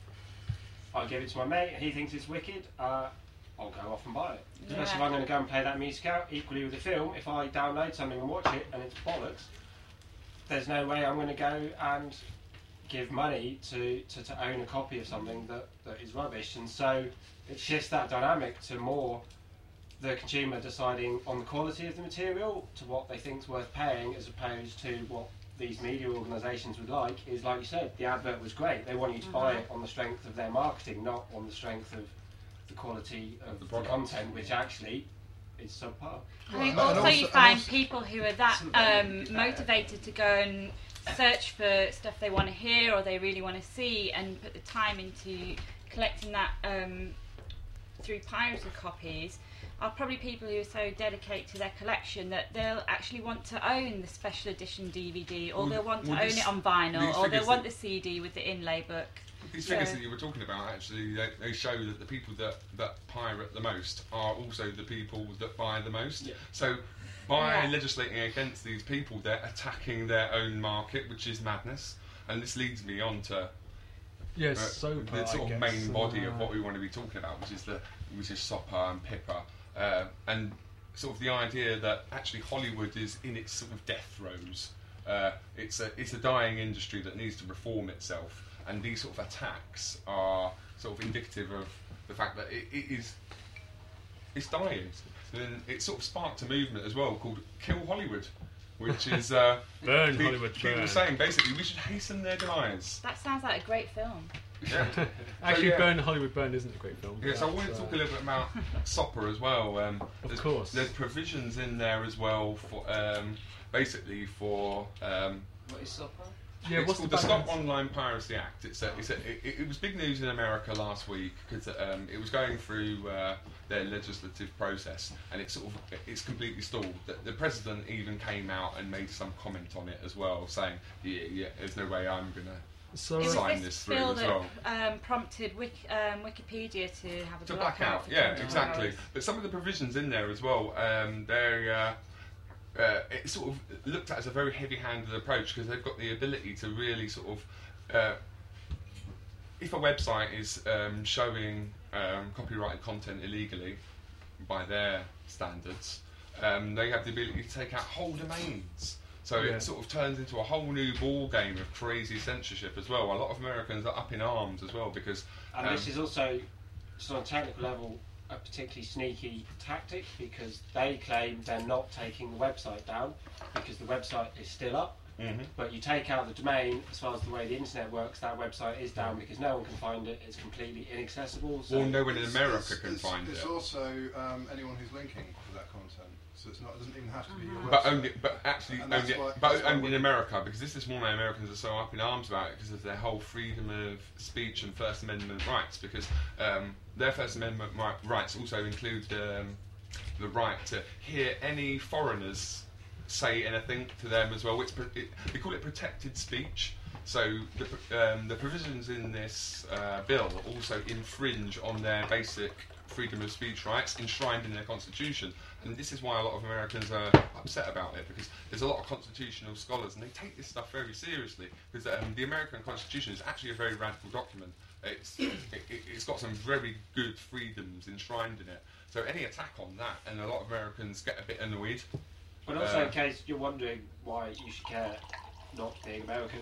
I give it to my mate, he thinks it's wicked, uh, I'll go off and buy it. Especially if Yeah. I'm going to go and play that music out. Equally with the film, if I download something and watch it and it's bollocks, there's no way I'm going to go and give money to, to, to own a copy of something that, that is rubbish. And so it shifts that dynamic to more the consumer deciding on the quality of the material to what they think's worth paying, as opposed to what these media organisations would like is, like you said, the advert was great. They want you to buy Mhm. it on the strength of their marketing, not on the strength of the quality of The the, product. content, which actually is subpar. I think and also, also- you and find also- people who are that um, motivated to go and search for stuff they want to hear or they really want to see and put the time into collecting that um, through pirated copies are probably people who are so dedicated to their collection that they'll actually want to own the special edition D V D, or Well, they'll want to well, own this- it on vinyl, these or they'll figures want that- the C D with the inlay book. These figures So- that you were talking about, actually, they, they show that the people that, that pirate the most are also the people that buy the most. Yeah. So by Yeah. legislating against these people, they're attacking their own market, which is madness. And this leads me on to yeah, uh, so the sort of main body of what we want to be talking about, which is the which is Sopper and Pippa, uh, and sort of the idea that actually Hollywood is in its sort of death throes. Uh, it's a it's a dying industry that needs to reform itself, and these sort of attacks are sort of indicative of the fact that it, it is it's dying. And it sort of sparked a movement as well called Kill Hollywood, which is uh, Burn pe- Hollywood, people burn. saying basically we should hasten their demise. That sounds like a great film. Yeah. Actually, So, yeah. Burn Hollywood Burn isn't a great film. Yeah, so I but wanted to that's, talk uh, a little bit about Sopper as well. Um, Of there's, course. There's provisions in there as well for um, basically for um, What is Sopper? Yeah, it's what's called the the Stop background? Online Piracy Act. It's a, it's a, it, it was big news in America last week because um, it was going through uh, their legislative process, and it's sort of it's completely stalled. The, the president even came out and made some comment on it as well, saying, "Yeah, yeah, there's no way I'm gonna." So It was sign this this through bill as that well. um, prompted Wik- um, Wikipedia to have a To blackout. black out, for yeah, twenty-four exactly. hours. But some of the provisions in there as well, um, they're uh, uh, it's sort of looked at as a very heavy-handed approach because they've got the ability to really sort of, uh, if a website is um, showing um, copyrighted content illegally by their standards, um, they have the ability to take out whole domains. So Yeah. it sort of turns into a whole new ball game of crazy censorship as well. A lot of Americans are up in arms as well because. And um, this is also, so on a technical level, a particularly sneaky tactic because they claim they're not taking the website down because the website is still up. mhm. But you take out the domain, as far as the way the internet works, that website is down because no one can find it. It's completely inaccessible. So Well, no one in It's- America it's- can it's, find it's it. also um, anyone who's linking to that content. So it's not. It doesn't even have to be your But website. only, but actually, And that's only, why- but that's why only we- in America, because this is why Americans are so up in arms about it, because of their whole freedom of speech and First Amendment rights. Because um, their First Amendment ri- rights also include um, the right to hear any foreigners say anything to them as well. It's pro- it, we call it protected speech. So the, pr- um, the provisions in this uh, bill also infringe on their basic freedom of speech rights enshrined in their constitution. And this is why a lot of Americans are upset about it, because there's a lot of constitutional scholars and they take this stuff very seriously, because um, the American Constitution is actually a very radical document. It's, it, it, it's got some very good freedoms enshrined in it. So any attack on that, and a lot of Americans get a bit annoyed. But also, Uh, in case you're wondering why you should care not being American,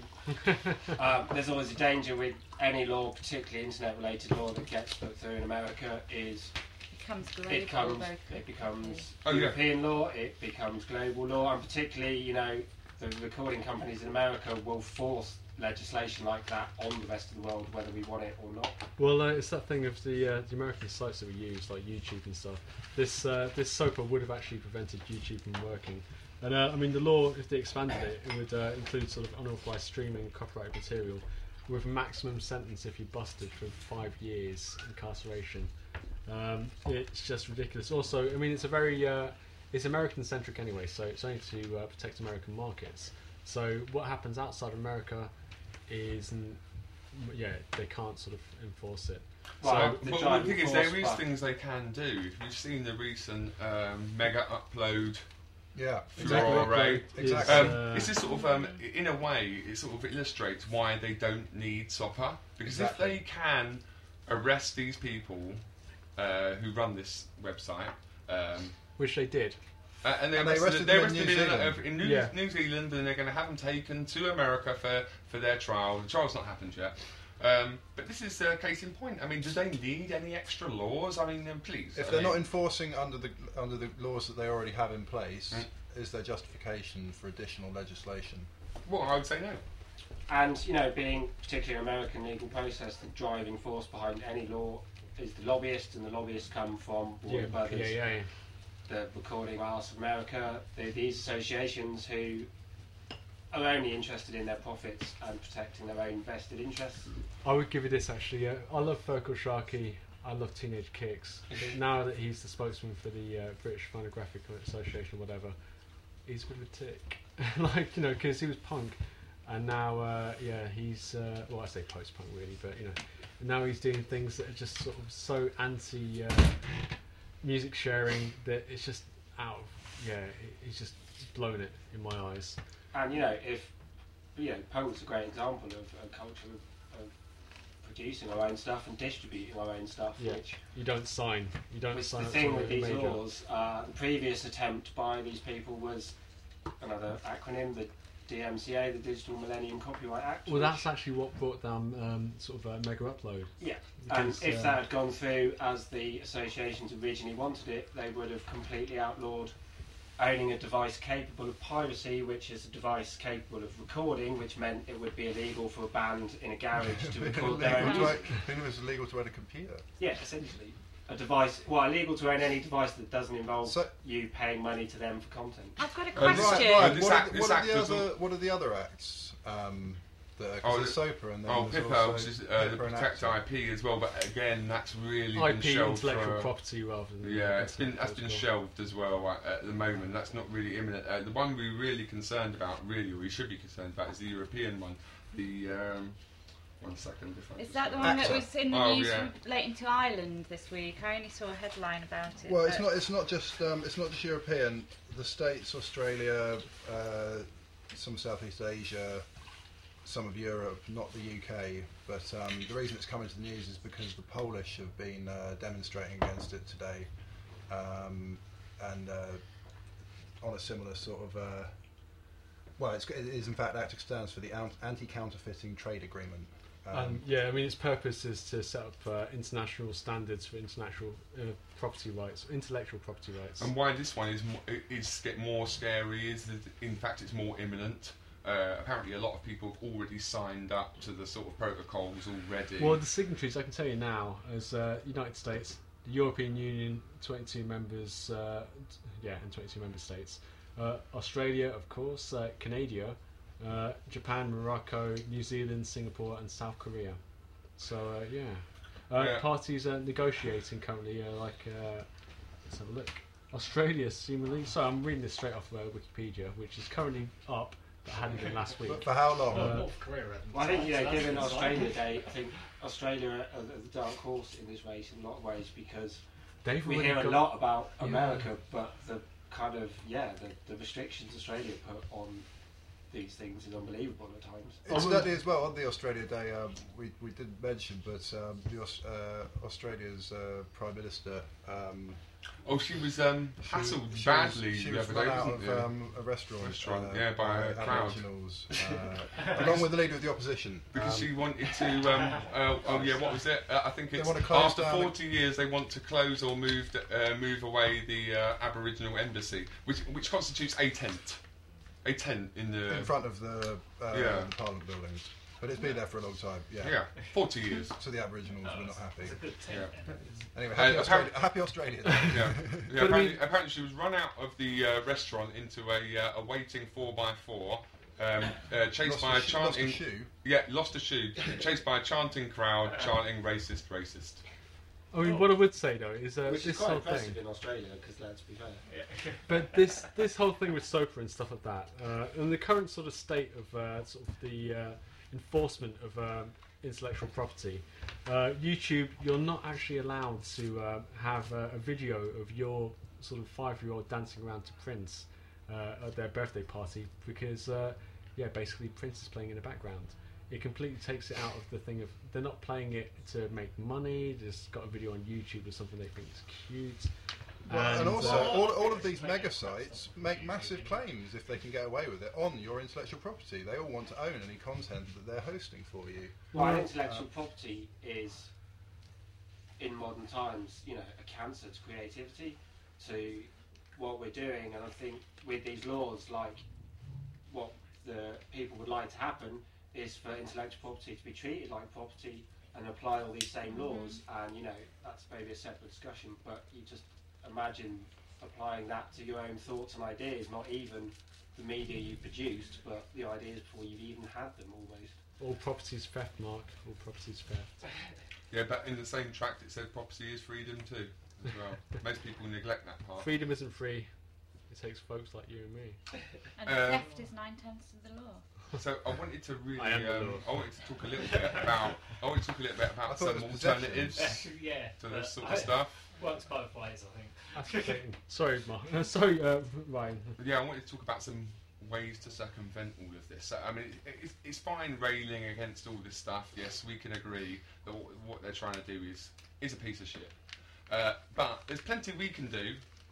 um, there's always a danger with any law, particularly internet-related law that gets put through in America, is becomes global. it becomes very it becomes Oh, yeah. European law, it becomes global law, and particularly, you know, the recording companies in America will force legislation like that on the rest of the world, whether we want it or not. Well, uh, it's that thing of the uh, the American sites that we use, like YouTube and stuff. This uh, this SOPA would have actually prevented YouTube from working. And uh, I mean, the law, if they expanded it, it would uh, include sort of unauthorized streaming copyrighted material with a maximum sentence if you're busted for five years incarceration. Um, it's just ridiculous. Also, I mean, it's a very uh, it's American-centric anyway, so it's only to uh, protect American markets. So what happens outside of America is, n- yeah, they can't sort of enforce it. Well, So, the but the driving thing is, force there is part- things they can do. If you've seen the recent um, mega upload Yeah, furore, Exactly. um, uh, this is sort of, um, in a way, it sort of illustrates why they don't need SOPA. Because Exactly. if they can arrest these people uh, who run this website, um, Which they did. Uh, and they And they arrested, arrested they them in arrested New in, Zealand. uh, in New, Yeah. New Zealand, and they're going to have them taken to America for, for their trial. The trial's not happened yet. Um, but this is a case in point. I mean, do they need any extra laws? I mean, um, please. If I they're mean, not enforcing under the under the laws that they already have in place, Mm. is there justification for additional legislation? well, I would say no. And, you know, being particularly an American legal process, the driving force behind any law is the lobbyists, and the lobbyists come from Warner Yeah, Brothers, yeah, yeah. the Recording Arts of America, the, these associations who are only interested in their profits and protecting their own vested interests. I would give you this actually. Uh, I love Fergal Sharkey. I love Teenage Kicks. But now that he's the spokesman for the uh, British Phonographic Association or whatever, he's a bit of a tick. Like, you know, because he was punk, and now, uh, yeah, he's uh, well, I say post-punk really, but you know, now he's doing things that are just sort of so anti uh, music sharing that it's just out. Of, yeah, he- he's just blown it in my eyes. And, you know, if, you know, punk's a great example of a culture of, of producing our own stuff and distributing our own stuff, Yeah. which You don't sign. You don't was sign the up thing to with a these major. laws. Uh, the previous attempt by these people was another acronym, the D M C A, the Digital Millennium Copyright Act. Well, which- that's actually what brought down um, sort of a mega upload. Yeah, and Because, if uh, that had gone through as the associations originally wanted it, they would have completely outlawed owning a device capable of piracy, which is a device capable of recording, which meant it would be illegal for a band in a garage to record their own Illegal to music. own- I think it was illegal to own a computer. Yeah, essentially. A device, well, illegal to own any device that doesn't involve So- you paying money to them for content. I've got a Uh, question. Right, right. This What, act- are, this what, are act the doesn't- other, what are the other acts? Um, that, Oh, there's the- SOPA and then Oh, there's HIPAA, also which is uh, the HIPAA and Protect ACTA. I P as well, but again, that's really I been P, shelved intellectual for. property rather than Yeah, it's been internet that's as been well. shelved as well at, at the moment. That's not really imminent. Uh, the one we're really concerned about, really, or we should be concerned about, is the European one. The um, one second. If I Is just that the have- one that ACTA. was in the Oh, news yeah. relating to Ireland this week? I only saw a headline about it. Well, it's but- not. It's not just. Um, it's not just European. The States, Australia, uh, some Southeast Asia, some of Europe, not the U K. But um, the reason it's coming to the news is because the Polish have been uh, demonstrating against it today, um, and uh, on a similar sort of uh, well, it's, it is in fact ACTA stands for the Ant- Anti-Counterfeiting Trade Agreement. Um, Um, yeah, I mean, its purpose is to set up uh, international standards for international uh, property rights, intellectual property rights. And why this one is mo- is get more scary is that in fact it's more imminent. Uh, apparently, a lot of people have already signed up to the sort of protocols already. Well, the signatories, I can tell you now, as uh, United States, the European Union, twenty-two members, uh, t- yeah, and twenty-two member states, uh, Australia, of course, uh, Canada, uh, Japan, Morocco, New Zealand, Singapore, and South Korea. So, uh, yeah. Uh, Yeah. Parties are negotiating currently, uh, like, uh, let's have a look. Australia, seemingly, so I'm reading this straight off uh, Wikipedia, which is currently up, but hadn't been last week. but for how long? Uh, North Korea hadn't Well, I think, you know, signed, so that's given good Australia sign. Day, I think Australia are the dark horse in this race in a lot of ways because They've we already hear a got- lot about Yeah. America, but the kind of, yeah, the, the restrictions Australia put on these things is unbelievable at times. Incidentally, as well, on the Australia Day, um, we, we didn't mention, but um, the, Aus- uh, Australia's uh, Prime Minister. Um, oh, she was um, she- hassled she badly Was, she the was other run day, out wasn't of she? um, a restaurant, Restaurant, uh, yeah, by a crowd. Aboriginals, uh, along with the leader of the opposition. Because Um, she wanted to, um, uh, oh yeah, what was it? Uh, I think They it's want to close after down the- forty years they want to close or move uh, move away the uh, Aboriginal embassy, which which constitutes a tent, a tent in the in front of the, uh, Yeah. the Parliament buildings. But it's been there for a long time, yeah. yeah, forty years. So the Aboriginals were not happy. It's a good Yeah. tent. Anyway, Uh, happy, Australia, apparent- happy Australia Day. Yeah, yeah But I apparently, mean- apparently she was run out of the uh, restaurant into a uh, a waiting four by four, um, uh, chased Lost by a a sh- lost a chanting. shoe. Yeah, lost a shoe. Chased by a chanting crowd, chanting racist, racist. I mean, what I would say though is uh, Which is this quite whole impressive thing. in Australia, because let's be fair. But this this whole thing with SOPA and stuff like that, uh, and the current sort of state of uh, sort of the uh, enforcement of um, intellectual property, uh, YouTube, you're not actually allowed to uh, have uh, a video of your sort of five-year-old dancing around to Prince uh, at their birthday party because, uh, yeah, basically Prince is playing in the background. It completely takes it out of the thing of they're not playing it to make money. They just got a video on YouTube or something they think is cute. Well, and also, uh, all, all of these mega sites make massive claims if they can get away with it on your intellectual property. They all want to own any content that they're hosting for you. Well, Well, intellectual property is, in modern times, you know, a cancer to creativity, to what we're doing. And I think with these laws, like what the people would like to happen is for intellectual property to be treated like property and apply all these same laws. And you know, that's maybe a separate discussion. But you just imagine applying that to your own thoughts and ideas, not even the media you've produced, but the ideas before you've even had them almost. all properties theft, Mark. All properties theft. Yeah, but in the same tract it said property is freedom too, as well. Most people neglect that part. Freedom isn't free. It takes folks like you and me. And Uh, theft is nine tenths of the law. So I wanted to really, I am the um, law. I wanted to talk a little bit about, I wanted to talk a little bit I about thought it some was alternatives yeah. to but this sort I- of stuff. Works both ways, I think. That's the thing. Sorry, Mark. Uh, sorry, uh, Ryan. Yeah, I wanted to talk about some ways to circumvent all of this. So, I mean, it, it's, it's fine railing against all this stuff. Yes, we can agree that what, what they're trying to do is is a piece of shit. Uh, but there's plenty we can do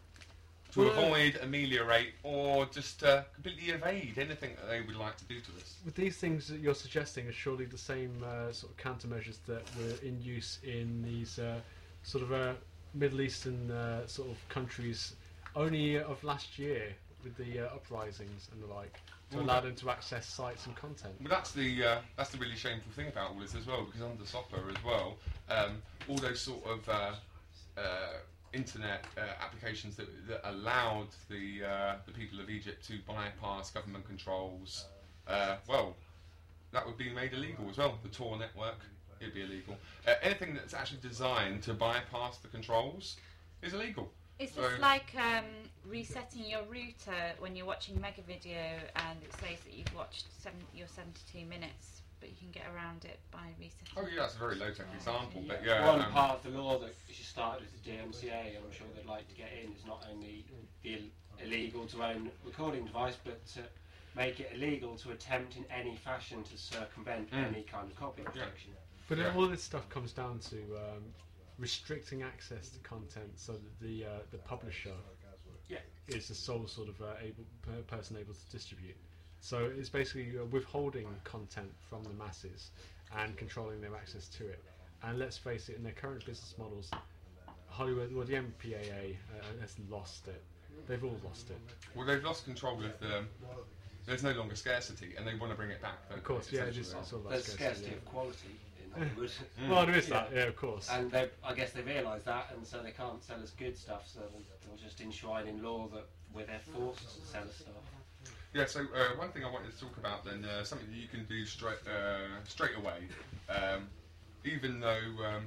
to Well, avoid, ameliorate, or just uh, completely evade anything that they would like to do to us. With these things that you're suggesting are surely the same uh, sort of countermeasures that were in use in these uh, sort of uh, Middle Eastern uh, sort of countries only of last year with the uh, uprisings and the like to Well, allow that- them to access sites and content. But that's the uh, that's the really shameful thing about all this as well, because under SOPA as well, um, all those sort of uh, uh, internet uh, applications that, that allowed the uh, the people of Egypt to bypass government controls, uh, well, that would be made illegal as well. The Tor network, it'd be illegal. Uh, anything that's actually designed to bypass the controls is illegal. Is So- this like um, resetting your router when you're watching Mega Video and it says that you've watched seven, your seventy-two minutes, but you can get around it by resetting? Oh yeah, that's a very low-tech Yeah. example, but Yeah, yeah. one um, part of the law that she started with the D M C A, and I'm sure they'd like to get in, is not only the Ill- illegal to own a recording device, but to make it illegal to attempt in any fashion to circumvent Mm. any kind of copy protection. But Yeah. all this stuff comes down to um, restricting access to content so that the uh, the publisher Yeah. is the sole sort of uh, able per person able to distribute. So it's basically uh, withholding content from the masses and controlling their access to it. And let's face it, in their current business models, Hollywood, well, the M P A A uh, has lost it. They've all lost it. Well, they've lost control of the. There's no longer scarcity, and they want to bring it back. Of course, yeah, it is. It's all about There's scarcity, scarcity yeah. of quality in Hollywood. Well, there is that, yeah, of course. And they, I guess they realise that, and so they can't sell us good stuff, so they'll, they'll just enshrine in law that we're they're forced to sell us stuff. Yeah, so uh, one thing I wanted to talk about then, uh, something that you can do straight uh, straight away, um, even though um,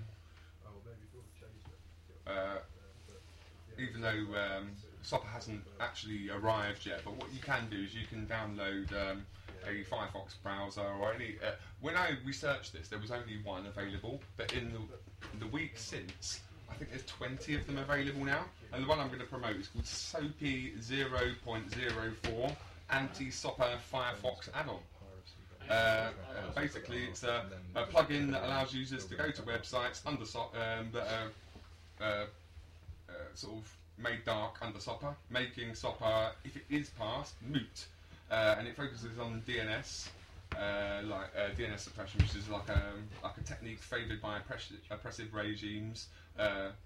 uh, even though um, S O P A hasn't actually arrived yet, but what you can do is you can download um, a Firefox browser or any. Uh, when I researched this, there was only one available, but in the the week since, I think there's twenty of them available now, and the one I'm going to promote is called SOPI zero point zero four Anti-S O P A Firefox add-on. Uh, uh, basically, it's a, a plugin that allows users to go to websites under S O P A, um, that are uh, uh, sort of made dark under S O P A, making S O P A, if it is passed, moot. Uh, and it focuses on D N S, uh, like uh, D N S suppression, which is like a like a technique favoured by oppressive, oppressive regimes. Uh,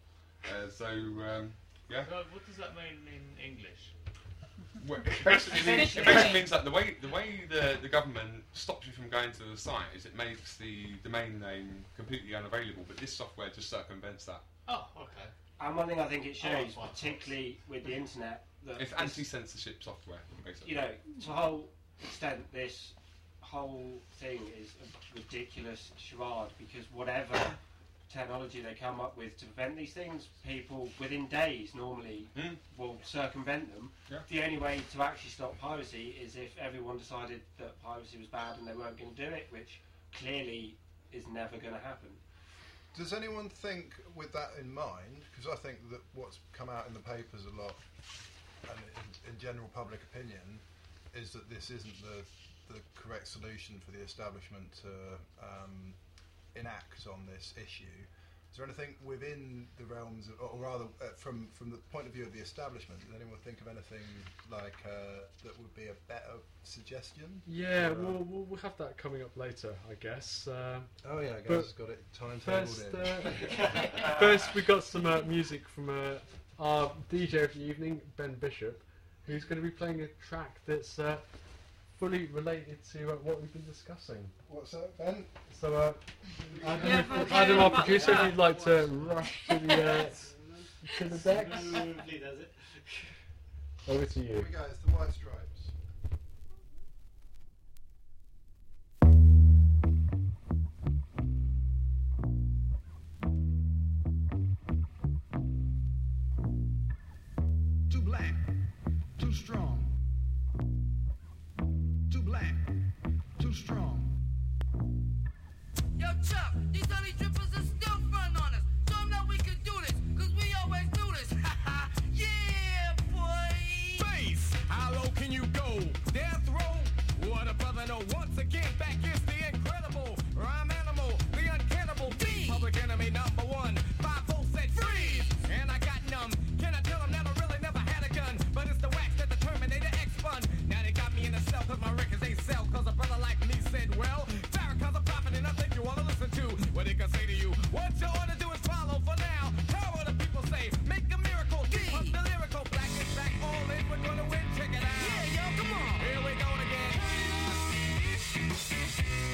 uh, so um, yeah. God, what does that mean in English? Well, it basically means, it basically means that the way the way the, the government stops you from going to the site is it makes the domain name completely unavailable, but this software just circumvents that. Oh, okay. And one thing I think it I like shows, Firefox. particularly with the internet, that It's this- anti-censorship software, basically. you know, to a whole extent, this whole thing is a ridiculous charade, because whatever technology they come up with to prevent these things, people within days normally Mm. will circumvent them. Yeah. The only way to actually stop piracy is if everyone decided that piracy was bad and they weren't going to do it, which clearly is never going to happen. Does anyone think, with that in mind, because I think that what's come out in the papers a lot, and in, in general public opinion, is that this isn't the the correct solution for the establishment to um, enact on this issue. Is there anything within the realms, of, or rather, uh, from from the point of view of the establishment, does anyone think of anything like uh, that would be a better suggestion? Yeah, Or, uh, we'll, we'll we'll have that coming up later, I guess. Uh, oh yeah, but guys, got it timetabled first, in. uh, first, we got some uh, music from uh, our D J of the evening, Ben Bishop, who's going to be playing a track that's uh, fully related to uh, what we've been discussing. What's that, Ben? So, uh, Adam, Yeah, okay, Adam, our about producer, if that. you'd like to rush to the uh, to the decks, Smoothly does it. over to Here you. we go, it's the White Stripes. Too black, too strong. Too black, too strong. Yo, Chuck, these honey drippers are still front on us. Show them that we can do this, cause we always do this. Yeah, boy. Face, how low can you go? Death row? What a brother, no. Once again, back is the incredible rhyme animal, the uncannibal B. Public enemy number one. Five volts said freeze, and I got numb. Can I tell them that I really never had a gun? But it's the wax that the Terminator X spun. Now they got me in a cell cause my records they sell. Cause a brother like me said, well, Farrakhan's a prophet and I think you wanna listen to what he can say to you. What you ought to do is follow for now. How what the people say? Make a miracle. Pump the lyrical. Black is back all in. We're gonna win. Check it out. Yeah, yo, come on. Here we go again.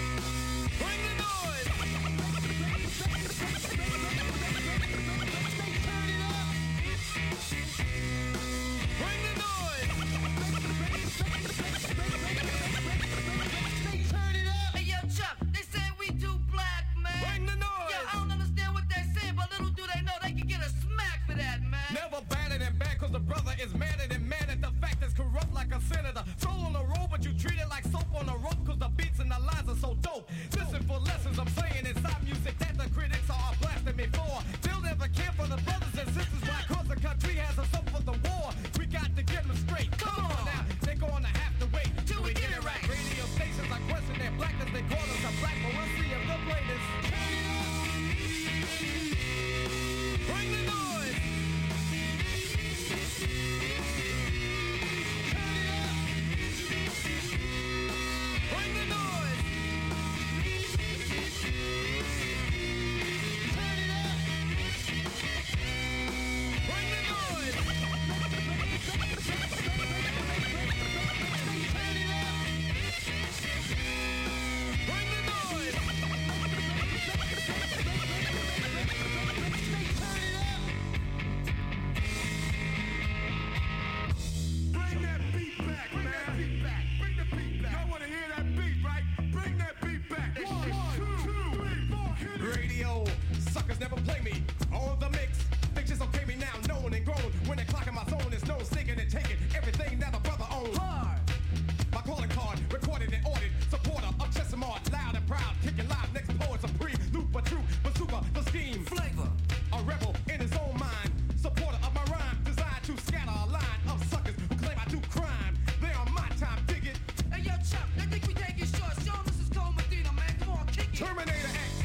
Terminator X.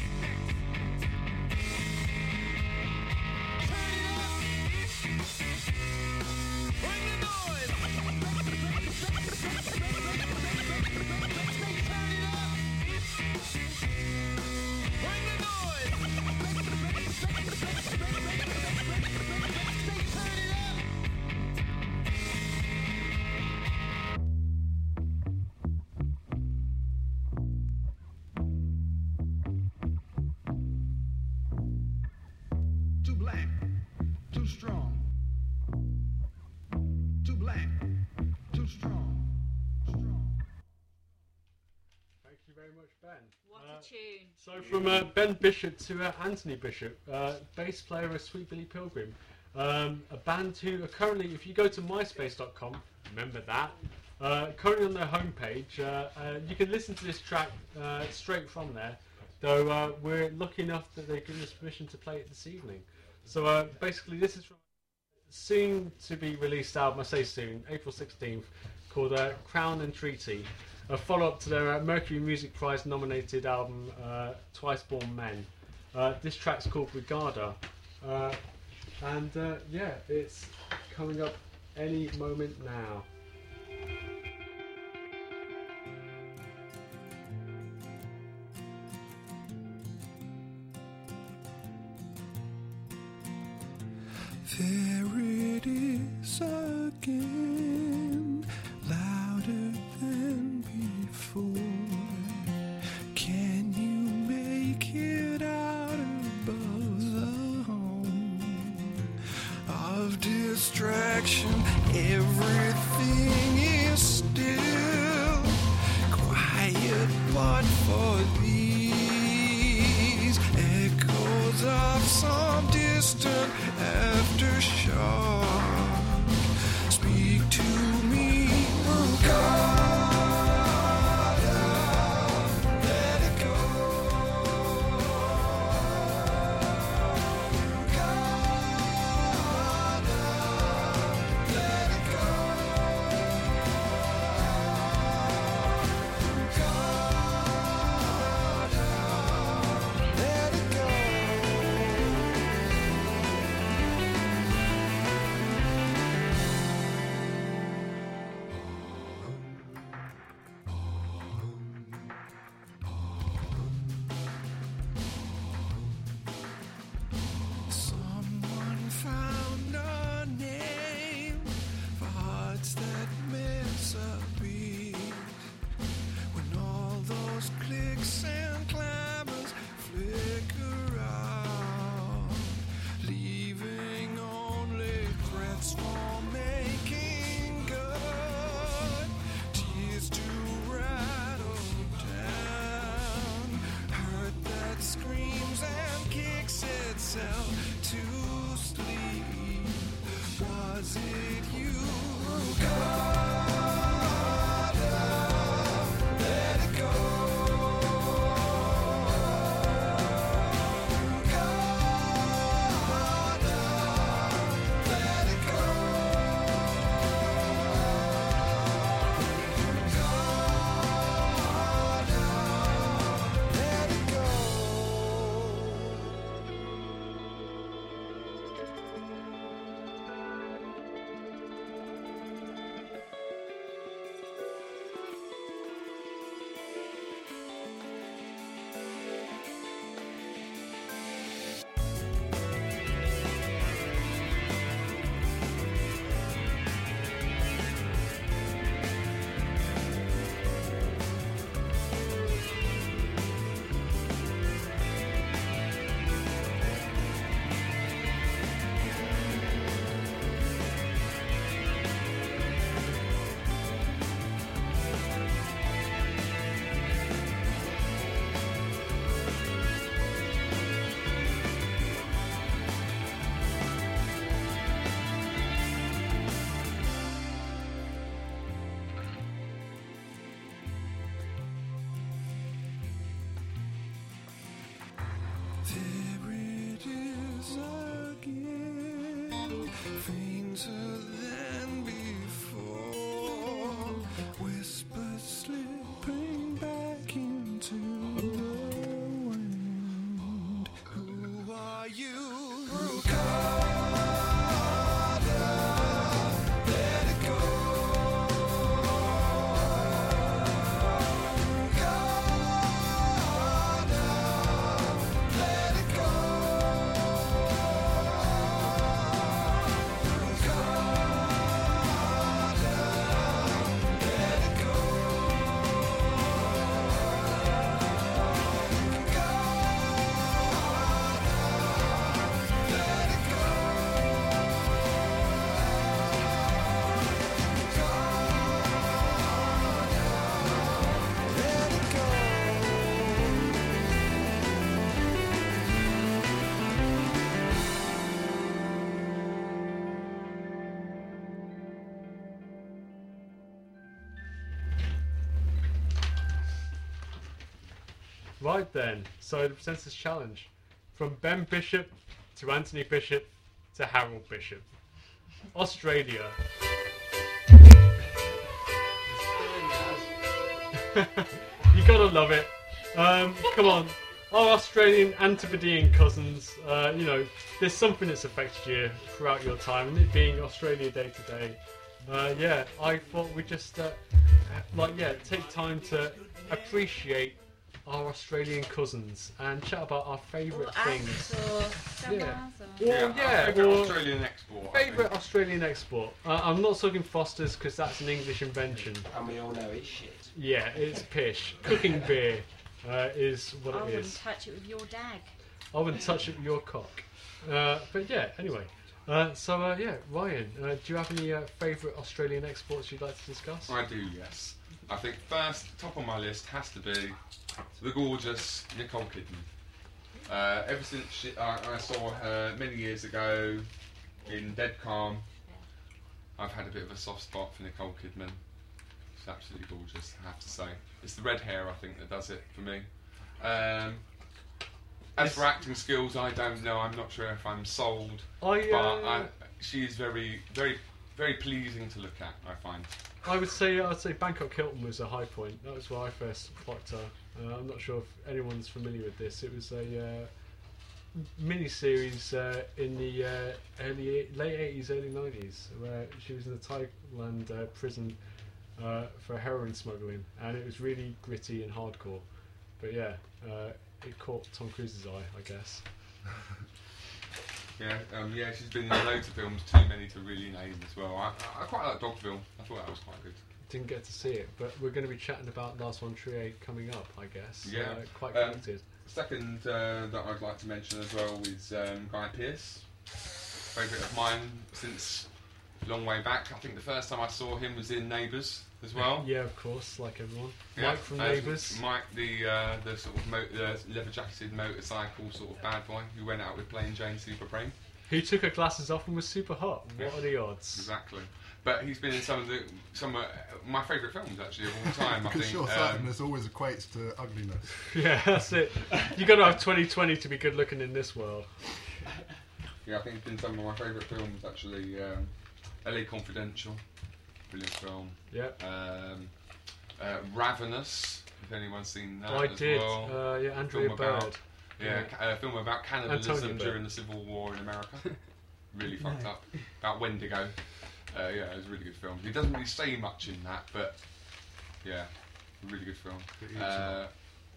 Bring the noise. Bring the noise. Too black, too strong. Too black, too strong. Strong. Thank you very much, Ben. What Uh, a tune. So from uh, Ben Bishop to uh, Anthony Bishop, uh, bass player of Sweet Billy Pilgrim, um, a band who are currently, if you go to myspace dot com, remember that, uh, currently on their homepage, uh, uh, you can listen to this track uh, straight from there, though uh, we're lucky enough that they've given us permission to play it this evening. So uh, basically this is from a soon to be released album, I say soon, April sixteenth, called uh, Crown and Treaty, a follow-up to their uh, Mercury Music Prize nominated album uh, Twice Born Men. Uh, this track's called Regarda, uh, and uh, yeah, it's coming up any moment now. There it is again, louder than before. Can you make it out above the hum of distraction? Everything is still quiet, but for these echoes of some distant aftershock, speak to me, oh God, let it go. God, let it go. God, let it go. Someone found a name for hearts that miss a beat. When all those clicks and clamors flicker out, leaving only threats for making good, tears to rattle down, hurt that screams and kicks itself to sleep. Was it you, God? Let it go. God, let it go. God, let it go. There it is again, fainter than before, whispers slipping back into the Right then, so the presenters challenge. From Ben Bishop to Anthony Bishop to Harold Bishop. Australia. You gotta love it. Um, come on. Our Australian Antipodean cousins, uh, you know, there's something that's affected you throughout your time, and it being Australia Day today. Uh, yeah, I thought we'd just, uh, like, yeah, take time to appreciate our Australian cousins and chat about our favourite Or things. acts or Yeah. cinemas or- Or, Yeah, yeah, our favourite or Australian export, I Favourite Australian export. Uh, I'm not talking Foster's because that's an English invention. And we all know it's shit. Yeah, it's pish. Cooking beer uh, is what I it wouldn't is. touch it with your dag. I wouldn't touch it with your cock. Uh, but yeah, anyway. Uh, so uh, yeah, Ryan, uh, do you have any uh, favourite Australian exports you'd like to discuss? I do, yes. I think first, top on my list has to be the gorgeous Nicole Kidman. Uh, ever since she, I, I saw her many years ago in Dead Calm, I've had a bit of a soft spot for Nicole Kidman. She's absolutely gorgeous, I have to say. It's the red hair, I think, that does it for me. Um, as for acting skills, I don't know. I'm not sure if I'm sold. I, but uh, I, she is very, very, very pleasing to look at, I find. I would say I'd say Bangkok Hilton was a high point. That was where I first clocked her. Uh, I'm not sure if anyone's familiar with this. It was a uh, mini series uh, in the uh, early late eighties, early nineties, where she was in a Thailand uh, prison uh, for heroin smuggling, and it was really gritty and hardcore. But yeah, uh, it caught Tom Cruise's eye, I guess. Yeah, um, yeah, she's been in loads of films, too many to really name as well. I, I quite like Dogville. I thought that was quite good. Didn't get to see it, but we're going to be chatting about Lars von Trier coming up, I guess. Yeah, uh, quite um, connected. Second uh, that I'd like to mention as well is um, Guy Pearce, favourite of mine since a long way back. I think the first time I saw him was in Neighbours as well. Yeah, of course, like everyone. Yeah, Mike from uh, Neighbours. Mike, the uh, the sort of mo- uh, leather-jacketed motorcycle sort of bad boy who went out with Plain Jane Super Brain. Who took her glasses off and was super hot. What Yeah. are the odds? Exactly. But he's been in some of the some of my favourite films actually of all time. I Because think. short-sightedness always equates to ugliness. Yeah, that's it. You got to have twenty twenty to be good looking in this world. Yeah, I think it's been some of my favourite films actually. Um, L A Confidential, brilliant film. Yeah. Um, uh, Ravenous, if anyone's seen that I as did. well. Uh, yeah, Andrea Film about- Bird. Yeah, Yeah. ca- a film about cannibalism Antonia Bird. during the Civil War in America. Really fucked up. About Wendigo. Uh, yeah, it was a really good film. He doesn't really say much in that, but yeah, a really good film. Uh,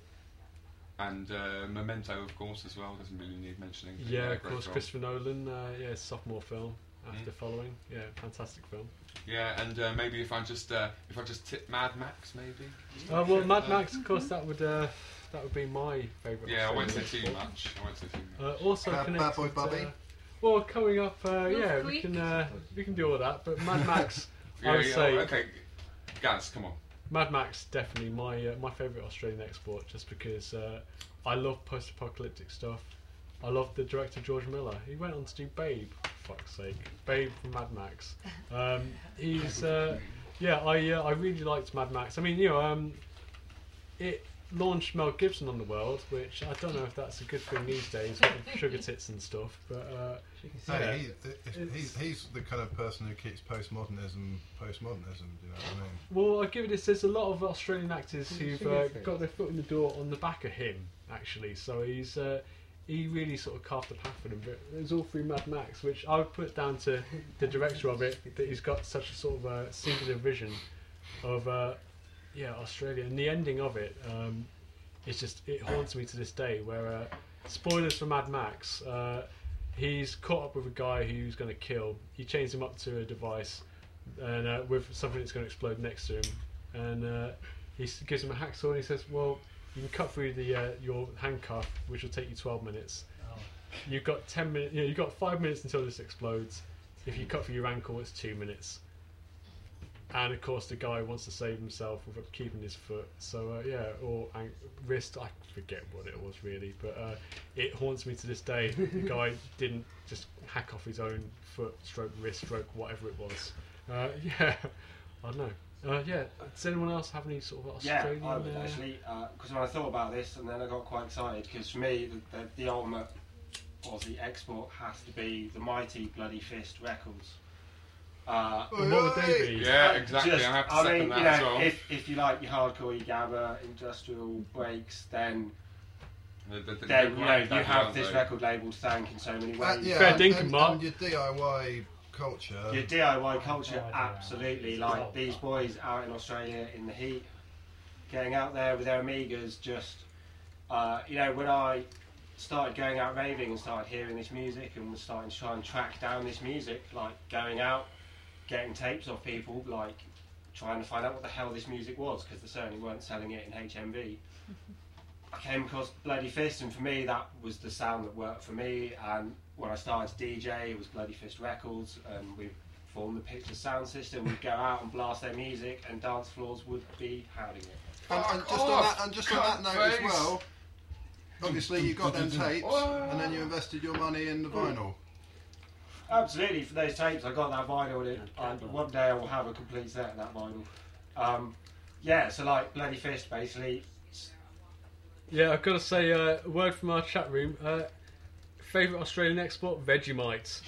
and uh, Memento, of course, as well. Doesn't really need mentioning. but Yeah, of great course, film. Christopher Nolan. Uh, yeah, sophomore film after Mm. following. Yeah, fantastic film. Yeah, and uh, maybe if I just uh, if I just tip Mad Max, maybe. Uh, well, Mad Max, of course, that would uh, that would be my favourite. Yeah, I won't say Australian too export. much. I won't say too much. Uh, also Bad- Bad connected. Boy Bubby? Uh, well, coming up, uh, North yeah, we Creek. can uh, we can do all that. But Mad Max, Yeah, I would yeah, say, oh, okay, Gaz, come on. Mad Max definitely my uh, my favourite Australian export, just because uh, I love post-apocalyptic stuff. I love the director George Miller. He went on to do Babe, for fuck's sake, Babe from Mad Max. Um, he's uh, yeah, I uh, I really liked Mad Max. I mean, you know, um, it launched Mel Gibson on the world, which I don't know if that's a good thing these days with sugar tits and stuff. But uh, yeah, Hey, he, he's, he's the kind of person who keeps postmodernism postmodernism. Do you know what I mean? well, I give it this. There's a lot of Australian actors who've uh, got their foot in the door on the back of him, actually. So he's uh, he really sort of carved the path for them. But it was all through Mad Max, which I would put down to the director of it, that he's got such a sort of uh, singular vision of uh, yeah Australia, and the ending of it. Um, it's just it haunts me to this day. Where uh, spoilers for Mad Max. Uh, He's caught up with a guy who's going to kill. He chains him up to a device, and uh, with something that's going to explode next to him. And uh, he s- gives him a hacksaw, and he says, "Well, you can cut through the uh, your handcuff, which will take you twelve minutes. You've got ten minutes. You know, you've got five minutes until this explodes. If you cut through your ankle, it's two minutes." And of course, the guy wants to save himself with keeping his foot. So uh, yeah, or an- wrist. I forget what it was really, but uh, it haunts me to this day. The guy didn't just hack off his own foot, stroke wrist, stroke whatever it was. Uh, yeah, I don't know. Uh, yeah. Does anyone else have any sort of Yeah, Australian? I would uh, actually, because when I thought about this, and then I got quite excited, because for me, the, the, the ultimate Aussie export has to be the mighty Bloody Fist Records. Uh, And what would they be? Yeah, exactly. Just, I have to I second mean, that you know, as well. if, if you like your hardcore, your gabba, industrial breaks, then The- the- the- then the you know grand you daddy, have aren't this they? record label to thank in so many ways. Uh, yeah, Fair and, dinkum, and, Mark. and your D I Y culture. Your D I Y culture, Oh, yeah. absolutely. Like these boys out in Australia in the heat, getting out there with their Amigas, just, uh, you know, when I started going out raving and started hearing this music and was starting to try and track down this music, like going out, getting tapes off people, like trying to find out what the hell this music was, because they certainly weren't selling it in H M V. I came across Bloody Fist, and for me that was the sound that worked for me. And when I started to D J, it was Bloody Fist Records, and we formed the Picture Sound System. We'd go out and blast their music, and dance floors would be pounding it. And, and just Fuck on off, that, and just on that note as cunt well, obviously you got them tapes, Whoa. and then you invested your money in the vinyl. Absolutely, for those tapes, I got that vinyl, and, it, and one day I will have a complete set of that vinyl. Um, yeah, so like Bloody Fist, basically. Yeah, I've got to say, uh, a word from our chat room. Uh, favourite Australian export? Vegemite.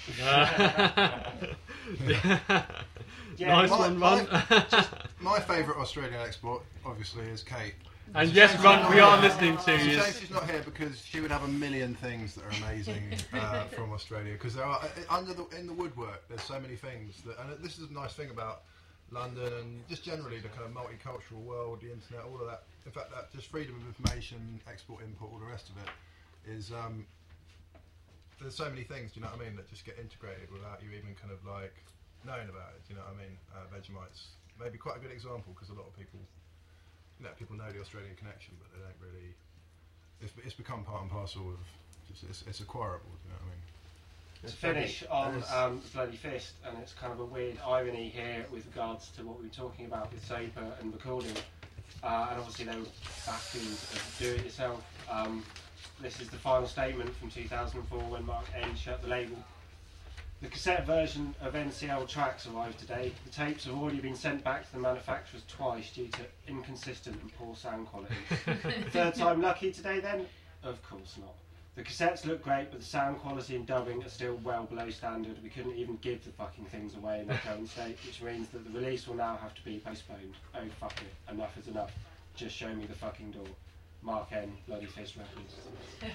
Uh, yeah. Yeah, nice my- one, my- Ron. My favourite Australian export, obviously, is Kate. And It's a yes, shame she's Ron, not we are here. listening to It's a you. shame she's not here because she would have a million things that are amazing uh, from Australia. Because there are uh, under the in the woodwork, there's so many things that, and this is a nice thing about London and just generally the kind of multicultural world, the internet, all of that. In fact, that just freedom of information, export, import, all the rest of it is. Um, there's so many things, do you know what I mean, that just get integrated without you even kind of like knowing about it. Do you know what I mean? Uh, Vegemite's maybe quite a good example because a lot of people. You know, people know the Australian connection, but they don't really. It's, it's become part and parcel of. It's, it's, it's acquirable. Do you know what I mean? To finish on um, Bloody Fist, and it's kind of a weird irony here with regards to what we were talking about with Soper and recording, uh, and obviously they were bastions of do-it-yourself. Um, this is the final statement from two thousand four when Mark N shut the label. The cassette version of N C L tracks arrived today. The tapes have already been sent back to the manufacturers twice due to inconsistent and poor sound quality. Third time lucky today then? Of course not. The cassettes look great, but the sound quality and dubbing are still well below standard. We couldn't even give the fucking things away in their current state, which means that the release will now have to be postponed. Oh fuck it, enough is enough. Just show me the fucking door. Mark N, Bloody Fist Records.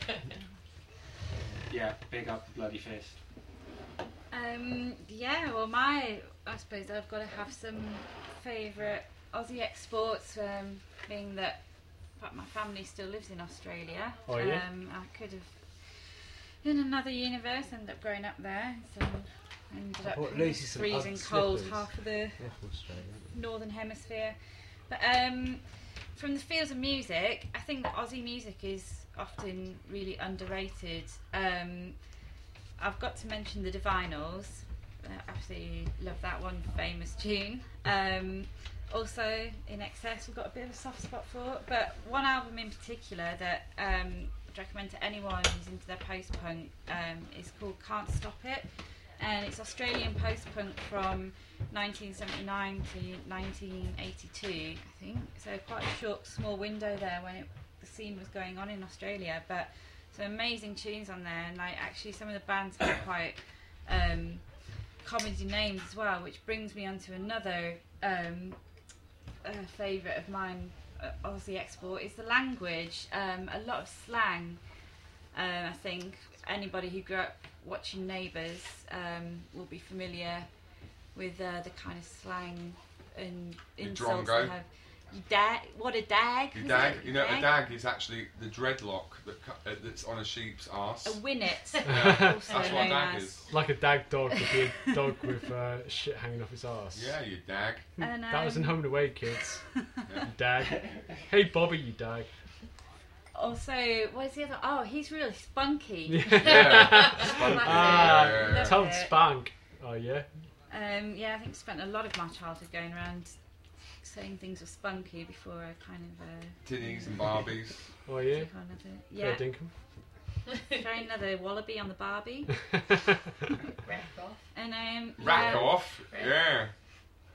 Yeah, big up the Bloody Fist. Um, yeah, well, my, I suppose I've got to have some favourite Aussie exports, um, being that in fact, my family still lives in Australia. Oh, yeah? Um, I could have, in another universe, ended up growing up there, so I ended I up bought in Lucy this some freezing Ugg cold slippers. half of the Yeah, from Australia. northern hemisphere. But um, from the fields of music, I think that Aussie music is often really underrated. Um, I've got to mention the Divinals. I absolutely love that one, famous tune. Um, also, In Excess, we've got a bit of a soft spot for. But one album in particular that um, I'd recommend to anyone who's into their post-punk um, is called Can't Stop It. And it's Australian post-punk from nineteen seventy-nine to nineteen eighty-two, I think. So quite a short, small window there when it, the scene was going on in Australia. But some amazing tunes on there, and like actually some of the bands have quite um, comedy names as well, which brings me on to another um, uh, favourite of mine, uh, Aussie export, is the language. Um, a lot of slang. Um, I think anybody who grew up watching Neighbours um, will be familiar with uh, the kind of slang and You insults drongo. they have. You dag, what a dag. You was dag, it? you know, a dag is actually the dreadlock that cu- uh, that's on a sheep's arse. A winnet. Yeah, also that's what a known dag as. is. Like a dag dog would be a dog with uh, shit hanging off its arse. Yeah, you dag. And, That was in um, Home and Away, kids. You dag. Hey, Bobby, you dag. Also, what is the other? Oh, he's really spunky. Yeah. That's Spunky. it. Ah, Love tell it. Spank. Oh, yeah. Um, yeah, I think I spent a lot of my childhood going around saying things were spunky before I kind of. Uh, Tinnies and Barbies. Oh, yeah. took on a bit- yeah. Fair dinkum. Try another wallaby on the Barbie. Rack off. And um, Rack yeah, off. Yeah.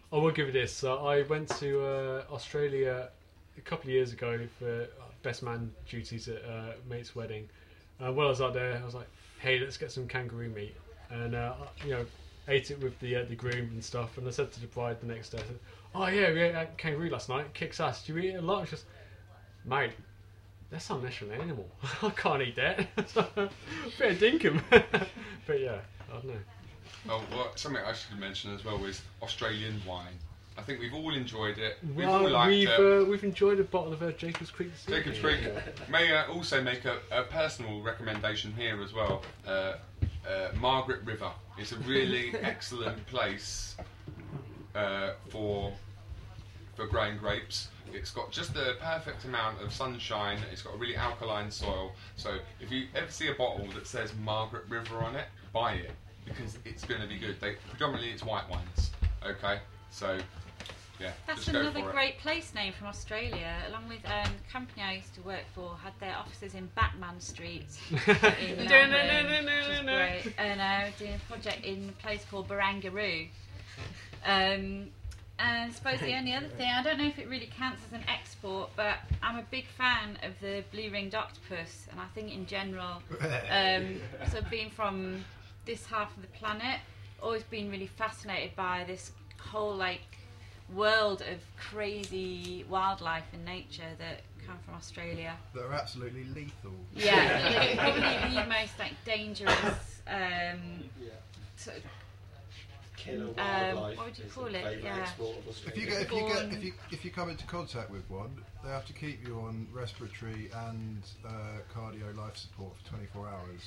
I will give you this. So I went to uh, Australia a couple of years ago for best man duties at uh, mate's wedding. Uh, while I was out there, I was like, "Hey, let's get some kangaroo meat," and uh, you know, ate it with the uh, the groom and stuff. And I said to the bride the next day, I said, "Oh yeah, we ate uh, kangaroo last night. It kicks ass. Do you eat it a lot?" She goes, "Mate, that's unnatural animal. I can't eat that." Bit of dinkum. But yeah, I don't know. Oh, well, something I should mention as well is Australian wine. I think we've all enjoyed it. We've Well, all liked we've it. uh, we've enjoyed a bottle of uh, Jacob's Creek. this Jacob's evening. Creek. May I also make a, a personal recommendation here as well. Uh, uh, Margaret River is a really excellent place uh, for for growing grapes. It's got just the perfect amount of sunshine. It's got a really alkaline soil. So if you ever see a bottle that says Margaret River on it, buy it because it's going to be good. They, predominantly it's white wines. Okay, so yeah, That's just go another for it. great place name from Australia. Along with um, the company I used to work for, had their offices in Batman Street in No, no, Melbourne, no, no, no, which is no. great. And I was doing a project in a place called Barangaroo. Um, and I suppose the only other thing, I don't know if it really counts as an export, but I'm a big fan of the blue-ringed octopus, and I think in general, um, so being from this half of the planet, always been really fascinated by this whole like world of crazy wildlife and nature that come from Australia. That are absolutely lethal. Yeah, it's probably the most like dangerous um, sort of Killer um, wildlife. what would you is call the it? favourite Yeah. export of If Australia. you get if you get Born- if you if you come into contact with one, they have to keep you on respiratory and uh, cardio life support for twenty-four hours.